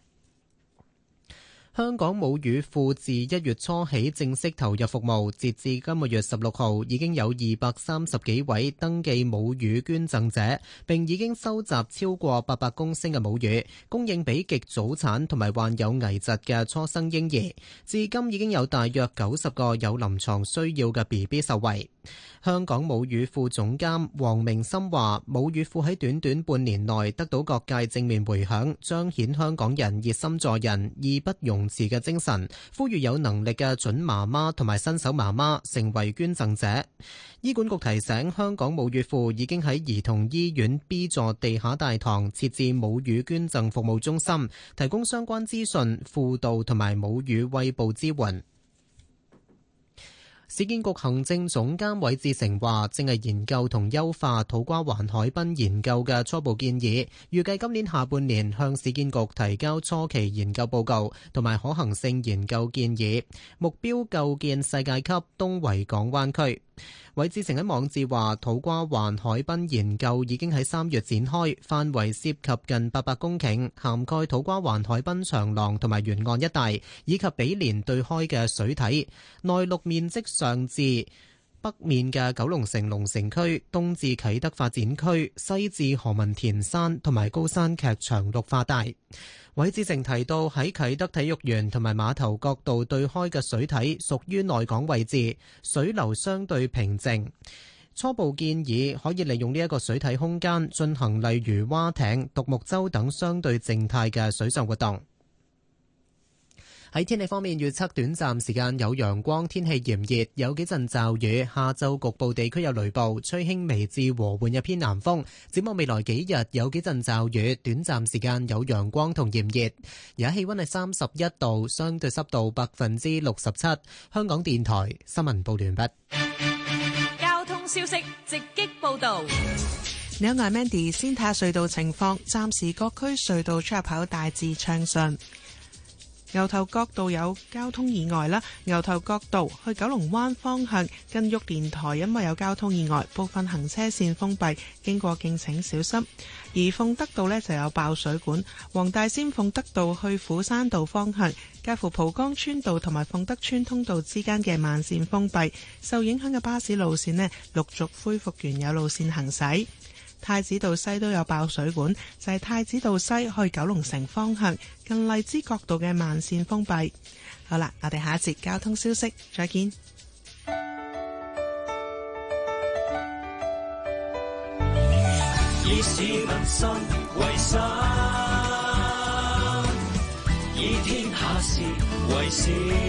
香港母乳庫自1月初起正式投入服務，截至今個月16號，已經有230幾位登記母乳捐贈者，並已經收集超過800公升嘅母乳，供應俾極早產同埋患有危疾嘅初生嬰兒。至今已經有大約90個有臨床需要嘅 BB 受惠。香港母乳庫總監黃明森話，母乳庫喺短短半年內得到各界正面回響，彰顯香港人熱心助人、義不容辭嘅精神，呼籲有能力嘅準媽媽同埋新手媽媽成為捐贈者。醫管局提醒，香港母乳庫已經喺兒童醫院 B 座地下大堂設置母乳捐贈服務中心，提供相關資訊、輔導同埋母乳餵哺支援。市建局行政總監韋志成話，正係研究同優化土瓜灣海濱研究嘅初步建議，預計今年下半年向市建局提交初期研究報告同埋可行性研究建議，目標構建世界級東維港灣區。韋志成喺網誌話，土瓜灣海濱研究已經喺3月展開，範圍涉及近800公頃，涵蓋土瓜灣海濱長廊同埋沿岸一帶，以及毗連對開嘅水體。內陸面積上至北面嘅九龍城龍城區，東至啟德發展區，西至何文田山同埋高山劇場綠化帶。韋志成提到，喺啟德體育園同埋碼頭角道對開嘅水體屬於內港位置，水流相對平靜。初步建議可以利用呢一個水體空間進行例如蛙艇、獨木舟等相對靜態嘅水上活動。喺天氣方面，預測短暫時間有陽光，天氣炎熱，有幾陣驟雨。下晝局部地區有雷暴，吹輕微至和緩嘅偏南風。展望未來幾日有幾陣驟雨，短暫時間有陽光同炎熱。而家氣溫係31度，相對濕度67%。香港電台新聞報完畢。 交通消息直擊報道。 你好，我係 Mandy， 先睇下隧道情況。暫時各區隧道出入口大致暢順。牛頭角道有交通意外啦，牛頭角道去九龍灣方向近玉電台因為有交通意外，部分行車線封閉，經過敬請小心。而鳳德道呢就有爆水管，黃大仙鳳德道去虎山道方向介乎蒲崗村道同埋鳳德村通道之間嘅慢線封閉，受影響嘅巴士路線呢陸續恢復原有路線行駛。太子道西都有爆水管，就係太子道西去九龍城方向近荔枝角道嘅慢線封閉。好啦，我哋下一節交通消息再見。 以市民心為心，以天下事為事。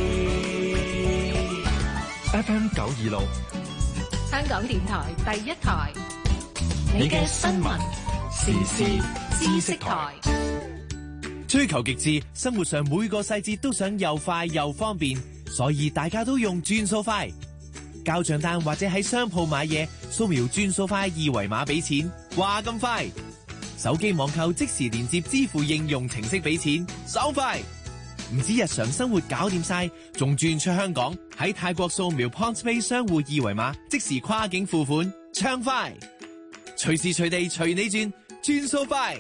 FM 926， 香港電台第一台。 你嘅新聞時事知識台， 追求極致，生活上每個細節都想又快又方便，所以大家都用轉數快。交賬單或者喺商鋪買嘢，掃描轉數快二維碼俾錢，話咁快。手機網購即時連接支付應用程式俾錢，爽快。唔止日常生活搞掂晒，仲轉出香港喺泰國掃描 PointsPay 商戶二維碼，即時跨境付款，暢快。隨時隨地隨你轉，轉數快。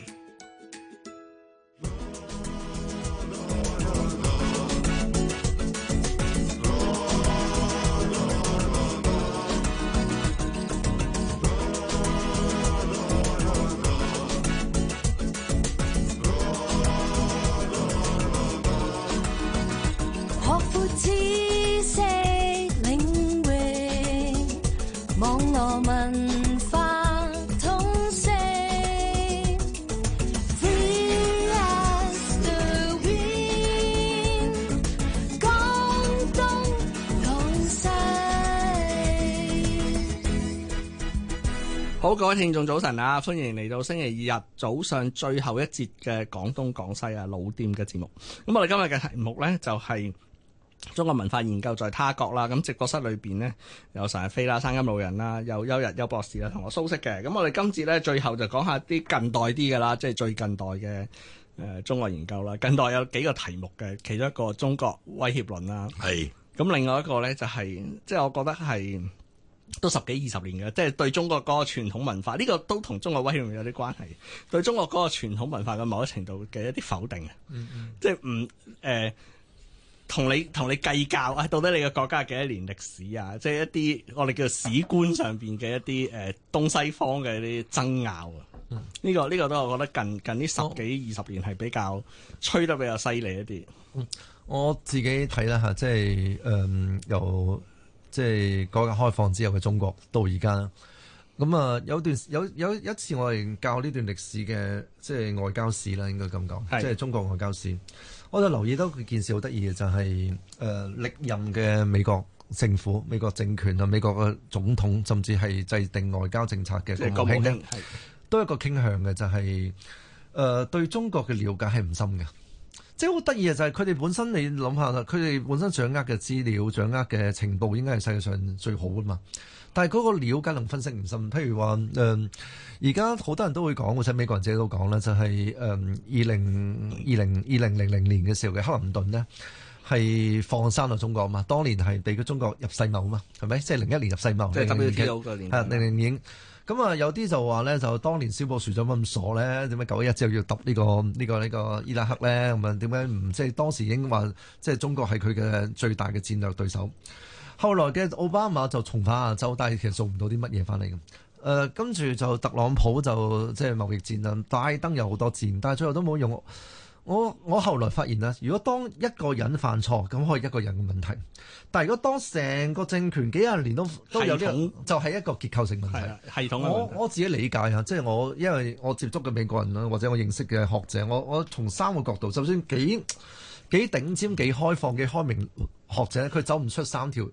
學闊知識領域，網絡文化通識好，各位聽眾早晨啊，歡迎嚟到星期二日早上最後一節嘅廣東廣西啊老店嘅節目。咁我哋今日嘅題目呢，就係中國文化研究在他國啦。咁直播室裏邊呢，有陳日飛啦、生金老人啦、有邱日邱博士啦，同我蘇軾嘅。咁我哋今節呢，最後就講下啲近代啲嘅啦，即係最近代嘅中國研究啦。近代有幾個題目嘅，其中一個中國威脅論啦。係。咁另外一個呢，就係即係我覺得係。都十幾20年嘅，即係對中國嗰個傳統文化，呢個都同中國威脅論有啲關係。對中國嗰個傳統文化嘅某一程度嘅一啲否定，即係唔同你計較啊，到底你嘅國家係幾多年歷史啊？即係一啲我哋叫做史觀上邊嘅一啲東西方嘅一啲爭拗啊。呢個都我覺得近呢十幾20年係比較吹得比較犀利一啲。 我自己睇啦嚇，即係由。即係改革開放之後嘅中國到而家，咁啊有一次我哋教呢段歷史嘅即係外交史啦，應該咁講，即係中國外交史，我就留意到件事好得意嘅，就係歷任嘅美國政府、美國政權啊、美國嘅總統，甚至係制定外交政策嘅國務卿，都有一個傾向嘅，就係對中國嘅了解係唔深嘅。即係好得意嘅就係佢哋本身，你諗下啦，佢哋本身掌握嘅資料、掌握嘅情報應該係世界上最好噶嘛。但係嗰個了解能分析唔深。譬如話而家好多人都會講，或者美國人自己都講啦，就係2000年嘅時候嘅克林頓呢，係放生到中國嘛。當年係俾佢中國入世貿嘛，係咪？即係01年入世貿， 即係 WTO 嗰年。 係00年。咁啊，有啲就話咧，就當年蕭布殊做乜咁傻咧？點解911之後要揼呢個伊拉克咧？咁啊，點解唔即係當時已經話即係中國係佢嘅最大嘅戰略對手？後來嘅奧巴馬就重返亞洲，但係其實做唔到啲乜嘢翻嚟嘅。跟住就特朗普就即係貿易戰啦，拜登有好多戰，但係最後都冇用。我後來發現啦，如果當一個人犯錯，咁可以一個人嘅問題；但係如果當成個政權幾廿年都有呢，就係一個結構性問題。 系統嘅問題。 我自己理解啊，即係因為我接觸嘅美國人啦，或者我認識嘅學者，我從3個角度，就算幾頂尖、幾開放、幾開明學者，佢走唔出三個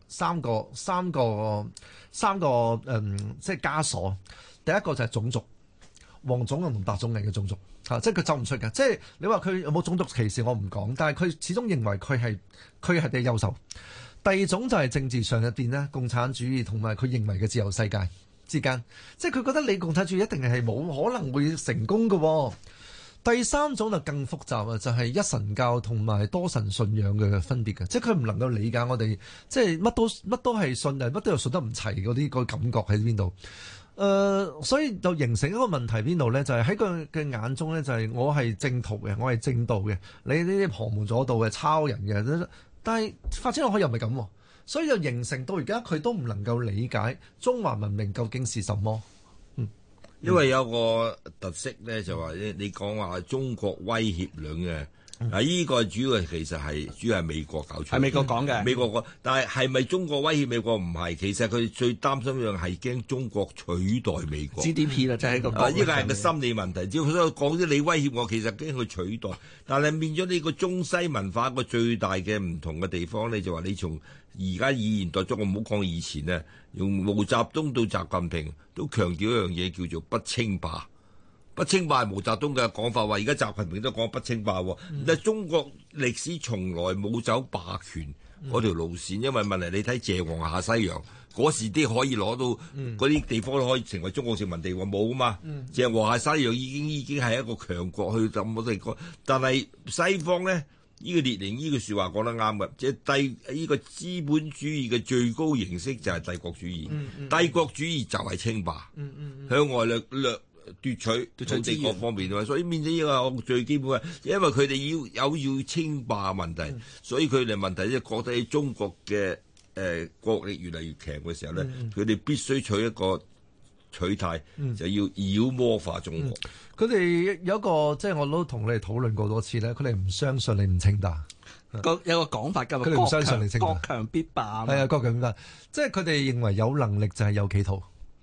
即係枷鎖。第一個就係種族，黃種人同白種人嘅種族。即係佢走唔出嘅，即係你話佢有冇種族歧視，我唔講，但係佢始終認為佢係啲優秀。第二種就係政治上入邊呢，共產主義同埋佢認為嘅自由世界之間，即係佢覺得你共產主義一定係冇可能會成功嘅。第三種就更複雜啊，就係一神教同埋多神信仰嘅分別嘅，即係佢唔能夠理解我哋即係乜都係信，乜都又信得唔齊嗰啲個感覺喺邊度。所以就形成一個問題邊度咧？就係喺佢嘅眼中咧，就係我係正途嘅，我係正道嘅，你呢啲旁門左道嘅抄人嘅，但係發展落去又唔係咁，所以就形成到而家佢都唔能夠理解中華文明究竟是什麼。 因為有個特色咧，就話你講話中國威脅論嘅。嗱，呢個主要其實係美國搞出嚟，係美國講嘅。 美國講，但係咪中國威脅美國？唔係，其實佢最擔心一樣係驚中國取代美國 GDP 啦，即係一個呢個係個心理問題。只要佢講啲你威脅我，其實驚佢取代。但係變咗呢個中西文化一個最大嘅唔同嘅地方咧，就話你從而家以現代中國唔好講以前咧，用毛澤東到習近平都強調一樣嘢叫做不稱霸。不稱霸係毛澤東嘅講法，話而家習近平都講不稱霸喎。但係中國歷史從來冇走霸權嗰條路線，因為問題你睇謝皇下西洋嗰時啲可以攞到嗰啲地方都可以成為中國殖民地喎，冇啊嘛。謝皇下西洋已經係一個強國去咁多地方，但係西方咧呢個列寧呢句説話講得啱嘅，即係呢個資本主義嘅最高形式就係帝國主義，帝國主義就係稱霸，向外掠奪取土地各方面啊，所以變咗呢個最基本嘅，因為佢哋要稱霸問題，所以佢哋問題即係覺得喺中國嘅國力越嚟越強嘅時候咧，佢哋必須取一個取態，就要妖魔化中國。 佢哋有一個即係我都同你哋討論過多次咧，佢哋唔相信你唔稱霸。 有個講法㗎嘛， 佢哋唔相信你稱霸， 國強必霸。 係啊，國強必霸，即係佢哋認為有能力就係有企圖。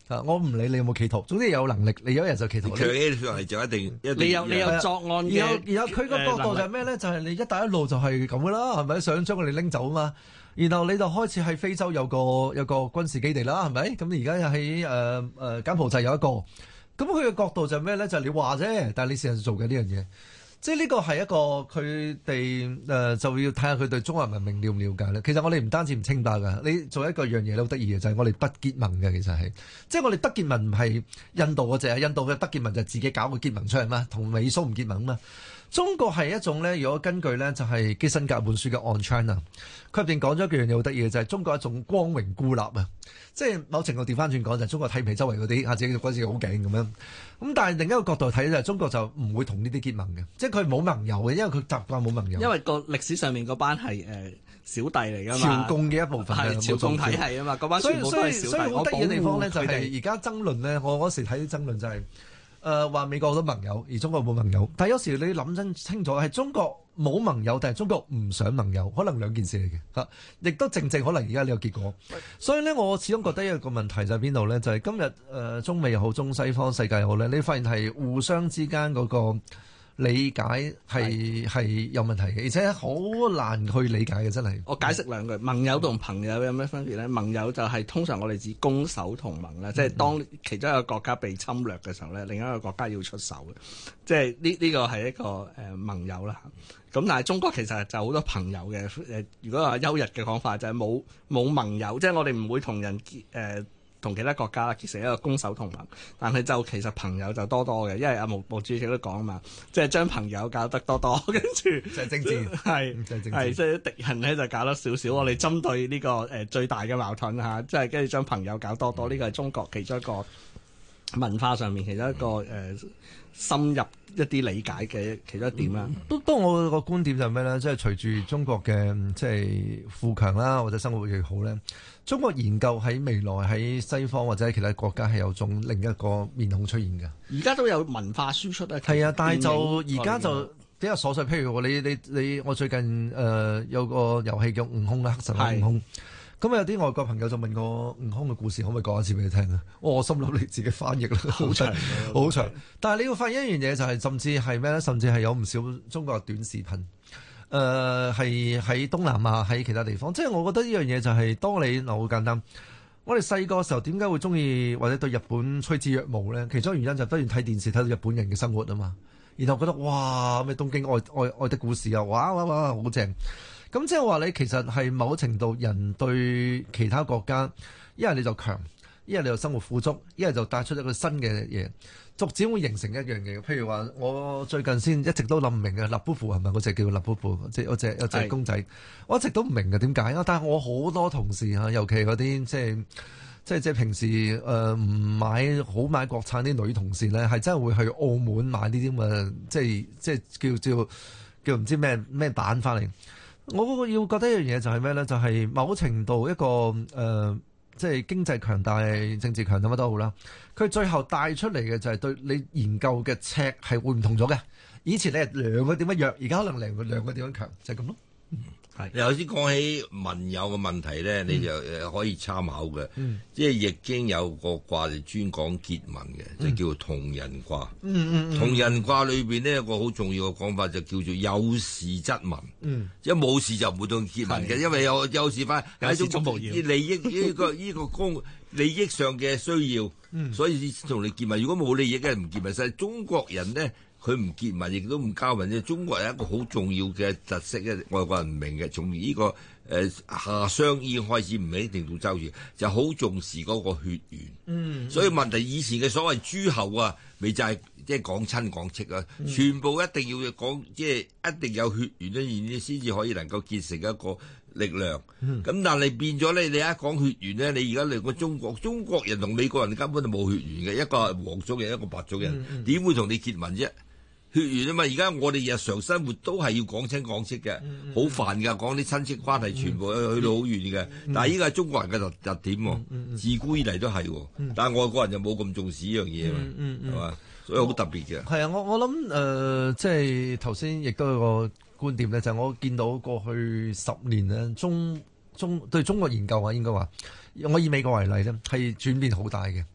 我唔理你有冇企圖，總之有能力，你有一日就企圖。 強起上嚟就一定你有作案嘅。 然後佢個角度就係咩咧？就係你一帶一路就係咁噶啦，係咪？想將佢哋拎走啊嘛。然後你就開始喺非洲有個軍事基地啦，係咪？咁而家喺柬埔寨有一個。咁佢嘅角度就係咩咧？就係你話啫，但係你事實上做緊呢樣嘢。即係呢個係一個佢哋就要睇下佢對中華文明了唔了解咧。其實我哋唔單止唔清白㗎，你做一個樣嘢好得意嘅就係我哋不結盟嘅，其實係即係我哋德結盟唔係印度嗰隻啊，印度嘅德結盟就自己搞個結盟出嚟嘛，同美蘇唔結盟嘛。中國係一種咧，如果根據咧就係基辛格本書嘅 On China， 佢入邊講咗一樣嘢好得意嘅就係中國一種光榮孤立啊，即係某程度調翻轉講就係中國睇唔起周圍嗰啲，自己覺得自己好勁咁樣。咁但係另一個角度睇就係中國就唔會同呢啲結盟嘅，即係佢冇盟友嘅，因為佢習慣冇盟友。 因為個歷史上面嗰班係小弟嚟㗎嘛， 朝貢嘅一部分係朝貢體系啊嘛，嗰班全部都係小弟。所以好得意嘅地方咧就係而家爭論咧，我嗰時睇啲爭論就係。話美國好多盟友，而中國冇盟友。但係有時你諗真清楚，係中國冇盟友，定係中國唔想盟友，可能兩件事嚟嘅嚇。亦都正可能而家呢個結果。所以咧，我始終覺得一個問題就係邊度咧？就係今日中美又好，中西方世界又好咧，你發現係互相之間嗰個理解係有問題嘅，而且好難去理解嘅，真係。 我解釋兩句，盟友同朋友有咩分別咧？盟友就係通常我哋指攻守同盟啦，即係當其中一個國家被侵略嘅時候咧，另一個國家要出手嘅，即係呢個係一個盟友啦。咁但係中國其實就好多朋友嘅，如果話優日嘅講法就係冇盟友，即係我哋唔會同人同其他國家結成一個攻守同盟，但係就其實朋友就多嘅，因為阿毛主席都講啊嘛，即係將朋友搞得多，跟住就係政治， 係即係敵人咧就搞得少，我哋針對呢個最大嘅矛盾嚇，即係跟住將朋友搞多，呢個係中國其中一個文化上面其中一個深入一啲理解嘅其中一點啦。 不過我個觀點就係咩咧？即係隨住中國嘅即係富強啦，或者生活越好咧，中國研究喺未來喺西方或者喺其他國家係有種另一個面孔出現嘅。 而家都有文化輸出啊。 係啊，但係就而家就比較瑣碎。譬如你我最近有個遊戲叫悟空啦，黑神話悟空。咁有啲外國朋友就問我悟空嘅故事可唔可以講一次俾你聽啊？我心諗你自己翻譯啦，好長好長。但係你要發現一樣嘢就係，甚至係咩咧？甚至係有唔少中國嘅短視頻，係喺東南亞喺其他地方。即係我覺得呢樣嘢就係，當你好簡單。我哋細個時候點解會中意或者對日本趨之若鶩咧？其中原因就不斷睇電視睇到日本人嘅生活啊嘛，然後覺得哇咩東京愛的故事啊，哇好正。咁即係話你其實係某程度人對其他國家，一係你就強，一係你就生活富足，一係就帶出一個新嘅嘢，逐漸會形成一樣嘢。譬如話，我最近先一直都諗唔明嘅立夫婦係咪嗰隻叫立夫婦，即係有隻公仔，我一直都唔明嘅點解啊！但係我好多同事嚇，尤其嗰啲即係平時唔買國產啲女同事咧，係真係會去澳門買呢啲咁嘅，即係叫唔知咩蛋翻嚟。我要覺得一樣嘢就係咩咧？就係某程度一個即係經濟強大、政治強大乜都好啦。佢最後帶出嚟嘅就係對你研究嘅尺係會唔同咗嘅。以前你係量佢點樣弱，而家可能量佢點樣強，就係咁咯。 係，頭先講起盟友嘅問題咧，你就可以參考嘅。即係易經有個卦就專講結盟嘅，就叫同人卦。同人卦裏邊呢，有個好重要嘅講法就叫做有事則盟。即係冇事就唔會同結盟嘅，因為有事翻係一種利益呢個利益上嘅需要，所以同你結盟。如果冇利益嘅唔結盟。實中國人呢。佢唔結盟，亦都唔交盟啫。中國係一個好重要嘅特色咧，外國人唔明嘅。從呢個夏商已經開始唔係一定到周朝，就好重視嗰個血緣。所以問題以前嘅所謂諸侯啊，咪就係即係講親講戚啊，全部一定要講，即係一定有血緣咧，然之先至可以能夠結成一個力量。咁但係變咗咧，你一講血緣咧，你而家嚟個中國人同美國人根本就冇血緣嘅，一個係黃種人，一個白種人，點會同你結盟啫？血緣啊嘛，而家我哋日常生活都係要講親講戚嘅，好煩噶，講啲親戚關係全部去到好遠嘅。但係依個係中國人嘅特點喎，自古以嚟都係喎。但係外國人就冇咁重視呢樣嘢嘛，係嘛？所以好特別嘅。係啊，我諗即係頭先亦都有個觀點咧，就係我見到過去10年咧，對中國研究啊，應該話我以美國為例咧，係轉變好大嘅。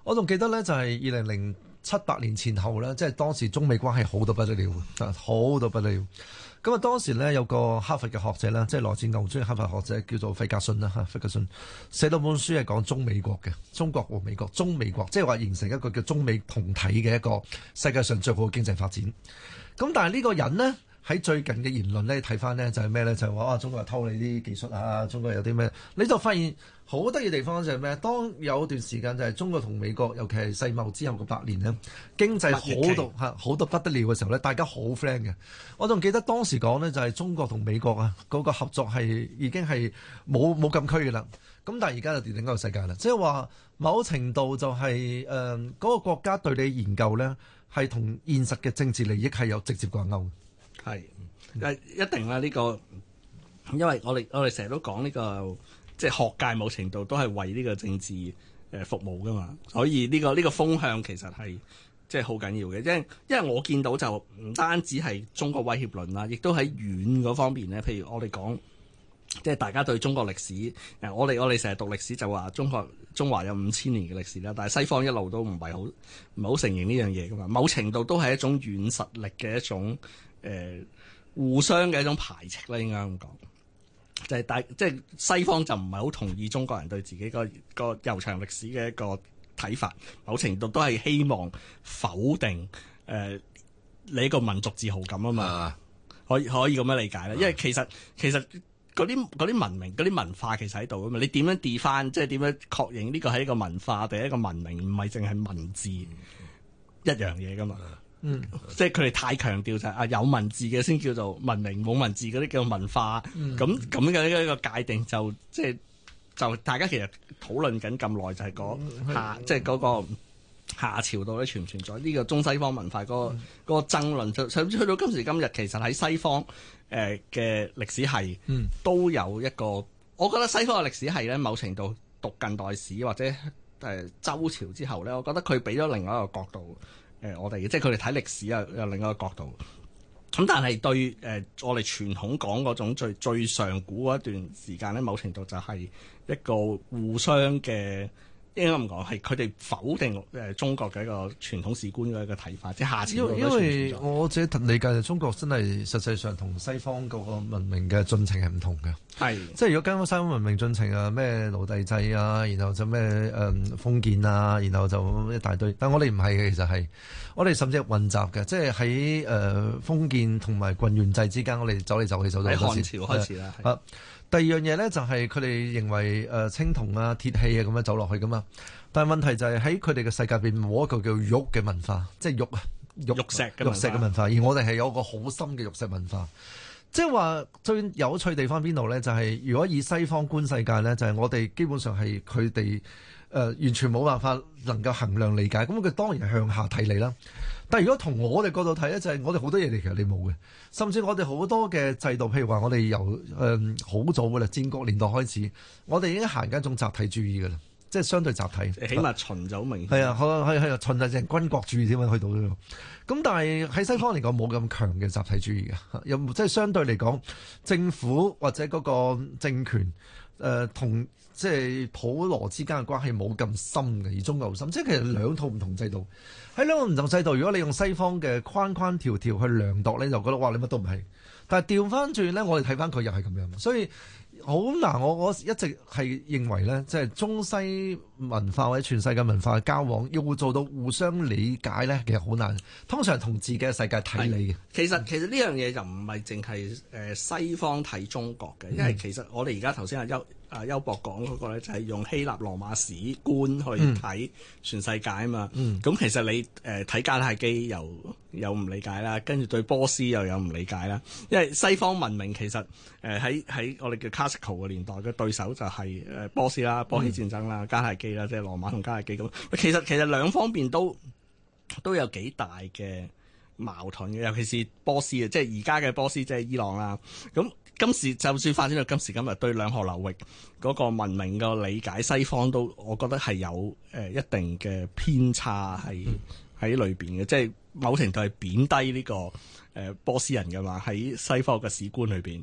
我仲記得咧，就係2007-8年前後咧，即係當時中美關係好到不得了，好到不得了。咁啊，當時咧有個哈佛嘅學者啦，即係來自牛津嘅哈佛學者叫做費格遜啦嚇，費格遜寫到本書係講中美國嘅，中國和美國，中美國，即係話形成一個叫中美同體嘅一個世界上最好嘅經濟發展。咁但係呢個人呢，喺最近嘅言論咧睇翻呢，就係咩咧？就係話中國係偷你啲技術啊，中國有啲咩？你就發現好得意地方就係咩？當有段時間就係中國同美國，尤其係世貿之後嘅8年呢，經濟好到不得了嘅時候咧，大家好 friend 嘅。我仲記得當時講呢，就係中國同美國啊嗰個合作係已經係冇禁區嘅啦。咁但係而家就變另一個世界啦，即係話某程度就係嗰個國家對你研究咧係同現實嘅政治利益係有直接掛鈎。 係，一定啦！呢個，因為我哋成日都講呢個，即係學界某程度都係為呢個政治服務噶嘛，所以呢個風向其實係即係好緊要嘅，因為我見到就唔單止係中國威脅論啦，亦都喺遠嗰方面咧，譬如我哋講，即係大家對中國歷史，我哋成日讀歷史就話中華有5000年嘅歷史啦，但係西方一路都唔係好承認呢樣嘢噶嘛，某程度都係一種軟實力嘅一種。互相嘅一種排斥啦，應該咁講，即係西方就唔係好同意中國人對自己個悠長歷史嘅一個睇法，某程度都係希望否定你個民族自豪感啊嘛，可以咁樣理解啦，因為其實嗰啲文明嗰啲文化其實喺度啊嘛，你點樣 define 即係點樣確認呢個係一個文化定係一個文明，唔係淨係文字一樣嘢噶嘛。即係佢哋太強調就係有文字嘅先叫做文明，冇文字嗰啲叫做文化。咁嘅一個界定就大家其實討論緊咁耐，就係即係嗰個夏朝到底存唔存在呢個中西方文化嗰個爭論，甚至去到今時今日，其實喺西方嘅歷史系都有一個，我覺得西方嘅歷史系咧，某程度讀近代史或者周朝之後咧，我覺得佢俾咗另外一個角度。我哋即係佢哋睇歷史有另一個角度，咁但係對我哋傳統講嗰種最上古嗰一段時間咧，某程度就係一個互相嘅，應該咁講係佢哋否定中國嘅一個傳統史觀嘅一個睇法，即係下次因為我自己理解中國真係實際上同西方嗰個文明嘅進程係唔同嘅，係即係如果跟翻西方文明進程啊，咩奴隸制啊，然後就咩封建啊，然後就一大堆，但我哋唔係嘅，其實係我哋甚至係混雜嘅，即係喺封建同埋郡縣制之間，我哋走嚟走去走到喺漢朝開始啦。 第二樣嘢咧就係佢哋認為青銅啊、鐵器啊咁樣走落去噶嘛，但係問題就係喺佢哋嘅世界入邊冇一個叫玉嘅文化，即係玉石嘅文化，而我哋係有個好深嘅玉石文化。即係話最有趣地方邊度咧？就係如果以西方觀世界咧，就係我哋基本上係佢哋完全冇辦法能夠衡量理解，咁佢當然係向下睇你啦。但係如果同我哋角度睇咧，就係我哋好多嘢其實你冇嘅，甚至我哋好多嘅制度，譬如話我哋由好早嘅啦，戰國年代開始，我哋已經行緊一種集體主義嘅啦，即係相對集體。 起碼秦就好明顯。 係啊，係秦就係軍國主義點樣去到呢度？咁但係喺西方嚟講冇咁強嘅集體主義嘅，又即係相對嚟講，政府或者嗰個政權同即係普羅之間嘅關係冇咁深嘅，而中國好深，即係其實兩套唔同制度。喺兩個唔同制度，如果你用西方嘅框框條條去量度咧，就覺得哇，你乜都唔係。但係調翻轉咧，我哋睇翻佢又係咁樣，所以好難。我一直係認為咧，即係中西文化或者全世界文化嘅交往，要做到互相理解咧，其實好難。通常同自己嘅世界睇你嘅。其實呢樣嘢就唔係淨係西方睇中國嘅，因為其實我哋而家頭先邱博講嗰個咧，就係用希臘羅馬史觀去睇全世界啊嘛。咁其實你睇迦太基又唔理解啦，跟住對波斯又有唔理解啦。因為西方文明其實喺我哋叫 classical 嘅年代嘅對手就係波斯啦、波希戰爭啦、迦太基啦，即係羅馬同迦太基咁。其實兩方面都有幾大嘅矛盾嘅，尤其是波斯啊，即係而家嘅波斯即係伊朗啦。咁今時就算發展到今時今日，對兩河流域嗰個文明嘅理解，西方都我覺得係有一定嘅偏差喺裏邊嘅，即係某程度係貶低呢個波斯人㗎嘛，喺西方嘅史觀裏邊。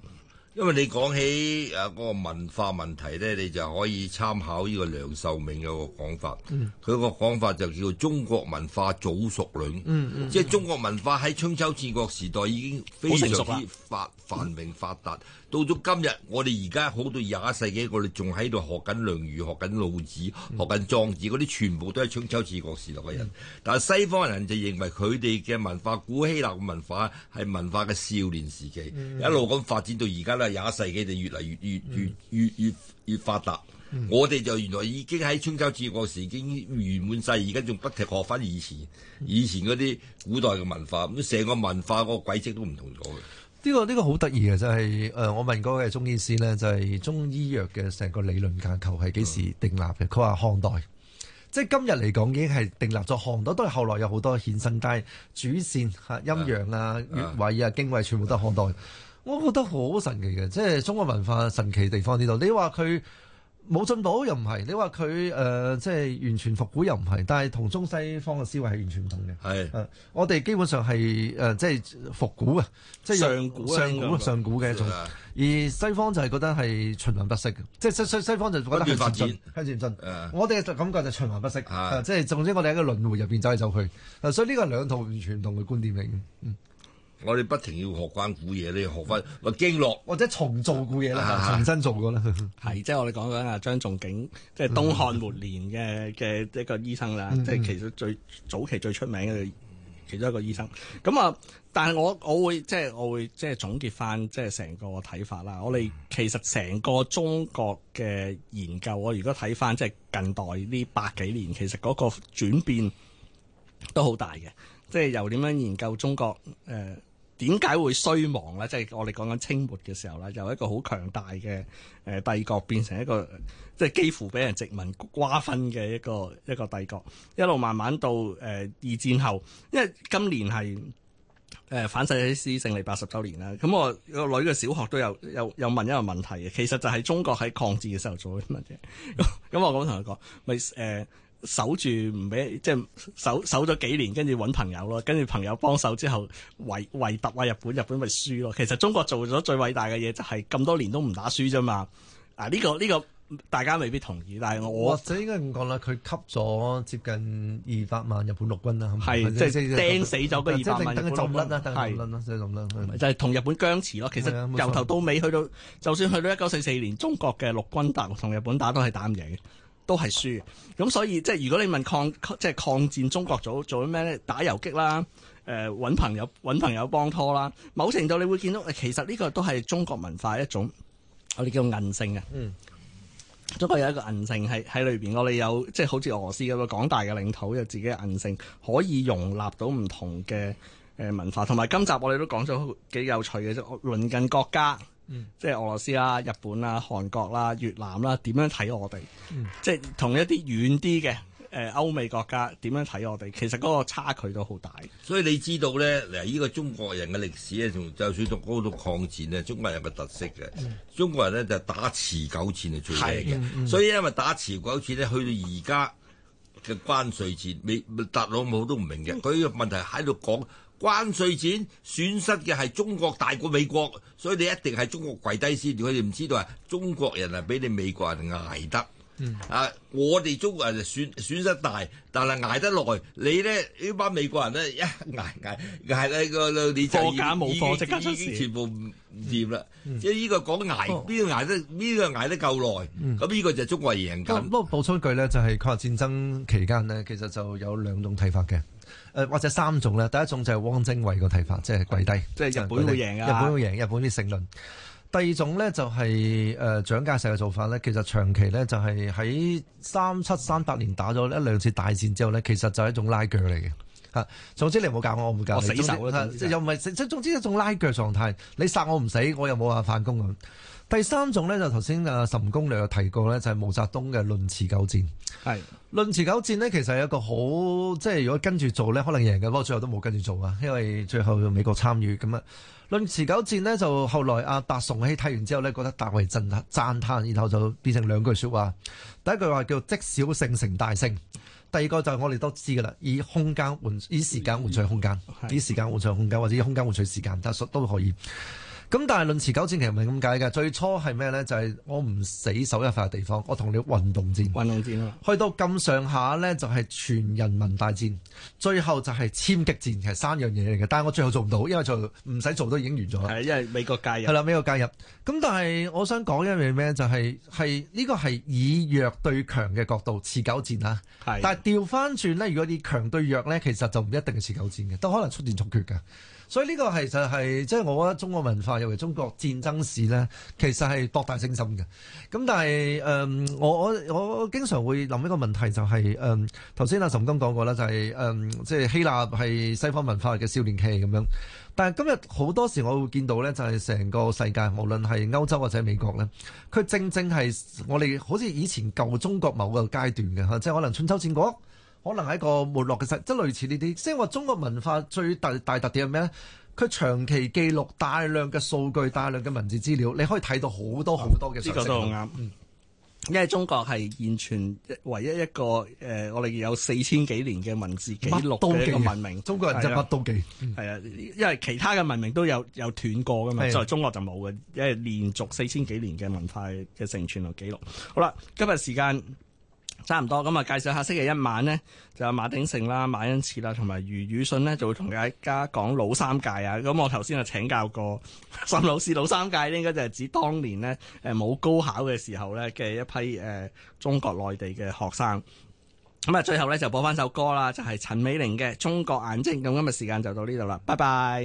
因為你講起嗰個文化問題咧，你就可以參考呢個梁漱溟有個講法。佢個講法就叫做中國文化早熟論。即係中國文化喺春秋戰國時代已經非常之繁榮發達。到咗今日，我哋而家好到21世紀，我哋仲喺度學緊論語、學緊老子、學緊莊子，嗰啲全部都係春秋戰國時代嘅人。但係西方人就認為佢哋嘅文化，古希臘嘅文化係文化嘅少年時期，一路咁發展到而家咧，21世紀就越嚟越發達。我哋就原來已經喺春秋戰國時已經圓滿晒，而家仲不停學翻以前嗰啲古代嘅文化，咁成個文化個軌跡都唔同咗嘅。 呢個好得意嘅就係我問嗰個中醫師呢，就係中醫藥嘅成個理論架構係幾時定立嘅？佢話漢代，即係今日嚟講已經係定立咗漢代，都係後來有好多衍生，但係主線陰陽啊、穴位啊、經緯全部都係漢代。我覺得好神奇嘅，即係中國文化神奇地方呢度。你話佢冇進步又唔係，你話佢即係完全復古又唔係，但係同中西方嘅思維係完全唔同嘅。係我哋基本上係即係復古啊，即係上古嘅一種。而西方就係覺得係循環不息嘅，即係西方就覺得係前進。我哋嘅感覺就循環不息，即係總之我哋喺個輪迴入邊走嚟走去。所以呢個係兩套完全唔同嘅觀點嚟嘅。 我哋不停要學翻古嘢，你要學翻經絡， 或者重做古嘢啦，重新做過啦。 係即係我哋講緊張仲景，即係東漢末年嘅一個醫生啦，即係其實最早期最出名嘅其中一個醫生。咁啊，但係我會即係總結翻即係成個睇法啦。我哋其實成個中國嘅研究，我如果睇翻即係近代呢100幾年，其實嗰個轉變都好大嘅。即係由點樣研究中國點解會衰亡咧？即係我哋講緊清末嘅時候咧，由一個好強大嘅帝國變成一個即係幾乎俾人殖民瓜分嘅一個帝國，一路慢慢到二戰後，因為今年係反法西斯勝利80週年啦。咁我個女嘅小學都有問一個問題嘅，其實就係中國喺抗戰嘅時候做啲乜嘢？咁我咁同佢講，咪守住唔俾，即係守咗幾年，跟住揾朋友咯，跟住朋友幫手之後圍揼啊日本咪輸咯。其實中國做咗最偉大嘅嘢就係咁多年都唔打輸啫嘛。呢個大家未必同意，但係我或者應該咁講啦，佢吸咗接近200萬日本陸軍啦， 係即係釘死咗嗰200萬日本陸軍， 係就係同日本僵持咯。其實由頭到尾去到，就算去到1944年，中國嘅陸軍同日本打都係打唔贏嘅。都係輸，咁所以即係如果你問抗戰中國做咗咩咧？打遊擊啦，揾朋友幫拖啦，某程度你會見到其實呢個都係中國文化一種我哋叫韌性嘅。中國有一個韌性喺裏邊，我哋有即係好似俄羅斯咁個廣大嘅領土，有自己嘅韌性，可以容納到唔同嘅文化。同埋今集我哋都講咗幾有趣嘅，即係鄰近國家。即係俄羅斯啦、日本啦、韓國啦、越南啦，點樣睇我哋？即係同一啲遠啲嘅歐美國家點樣睇我哋？其實嗰個差距都好大。 所以你知道咧，嗱，呢個中國人嘅歷史咧，就算到嗰度抗戰咧，中國人有個特色嘅。中國人咧就打持久戰係最叻嘅。所以因為打持久戰咧，去到而家嘅關稅戰，特朗普都唔明嘅。佢呢個問題喺度講。關稅戰損失嘅係中國大過美國，所以你一定係中國跪低先。佢哋唔知道係中國人係比你美國人捱得。我哋中國人就損失大，但係捱得耐。你咧呢班美國人咧一捱咧個你就貨架冇貨即刻出事，全部唔掂啦。即係呢個講捱，邊個捱得夠耐？咁呢個就係中國贏緊。 不過補充一句咧，就係抗日戰爭期間呢，其實就有2種睇法嘅。或者3種咧，第一種就係汪精衛個睇法，即係跪低， 即係日本會贏啊！ 日本會贏，日本啲勝論。第二種咧就係蔣介石嘅做法咧，其實長期咧就係喺37、38年打咗1-2次大戰之後咧，其實就係一種拉鋸嚟嘅嚇。總之你唔好教我唔教你， 死守啦！ 又唔係即係總之一種拉鋸狀態，你殺我唔死，我又冇辦法反攻咁。第三種咧就頭先岑公你有提過咧，就係毛澤東嘅論持久戰。係論持久戰呢，其實係一個好即係如果跟住做咧，可能贏嘅，不過最後都冇跟住做啊，因為最後美國參與咁啊。論持久戰呢，就後來阿達崇禧睇完之後呢，覺得大為讚歎，然後就變成2句説話。第一句話叫積小勝成大勝，第二個就係我哋都知㗎啦，以時間換取空間，以時間換取空間，或者以空間換取時間，但係都可以。 咁但係論持久戰其實唔係咁解嘅，最初係咩咧？就係我唔死守一塊地方，我同你運動戰。 運動戰啊！ 去到咁上下咧，就係全人民大戰，最後就係簽擊戰，其實3樣嘢嚟嘅。但係我最後做唔到，因為就唔使做都已經完咗啦。 係因為美國介入。 係啦，美國介入。咁但係我想講一樣咩？就係呢個係以弱對強嘅角度持久戰啊。係。但係調翻轉咧，如果以強對弱咧，其實就唔一定係持久戰嘅，都可能速戰速決嘅。所以呢個係就係即係我覺得中國文化，尤其中國戰爭史咧，其實係博大精深嘅。咁但係我經常會諗一個問題，就係頭先阿岑金講過啦，就係即係希臘係西方文化嘅少年期咁樣。但係今日好多時我會見到咧，就係成個世界，無論係歐洲或者美國咧，佢正係我哋好似以前舊中國某個階段嘅，即係可能春秋戰國。可能係一個沒落嘅即係類似呢啲，即係話中國文化最大特點係咩咧？佢長期記錄大量嘅數據、大量嘅文字資料，你可以睇到好多好多嘅。呢個都好啱，因為中國係現存唯一一個我哋有4000幾年嘅文字記錄嘅一個文明。 中國人真係乜都記。 係啊，因為其他嘅文明都有斷過噶嘛，在中國就冇嘅，因為連續4000幾年嘅文化嘅承傳同記錄。好啦，今日時間差唔多，咁啊介紹下星期一晚呢，就有馬鼎盛啦、馬恩賜啦，同埋余宇信呢，就會同大家講老三屆啊。咁我頭先就請教過岑老師，老三屆應該就係指當年呢冇高考嘅時候呢嘅一批中國內地嘅學生。咁啊，最後呢，就播翻首歌啦，就係陳美玲嘅《中國眼睛》。咁今日時間就到呢度啦，拜拜。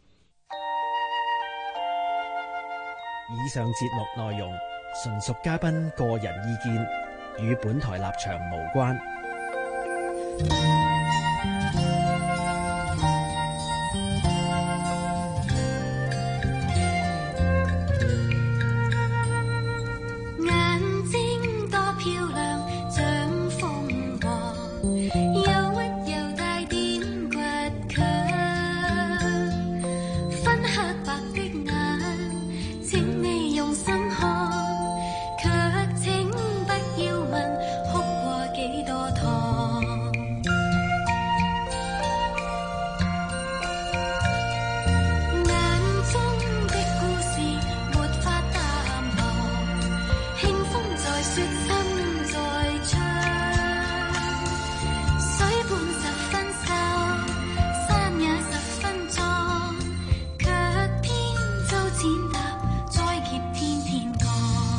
以上節目內容純屬嘉賓個人意見，與本台立場無關。 眼睛多漂亮，像鳳凰，憂鬱又帶點倔強，分黑白的眼，請你用心看，卻請不要問哭過幾多趟。眼中的故事沒法淡忘，輕風在說，心在唱，水半十分瘦，山也十分壯，卻偏遭踐踏，災劫天天降。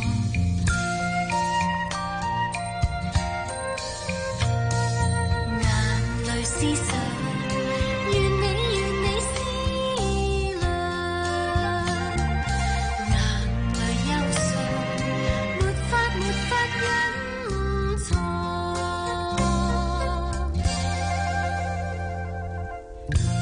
眼淚是誰？願你思量。眼淚有誰？沒法隱藏。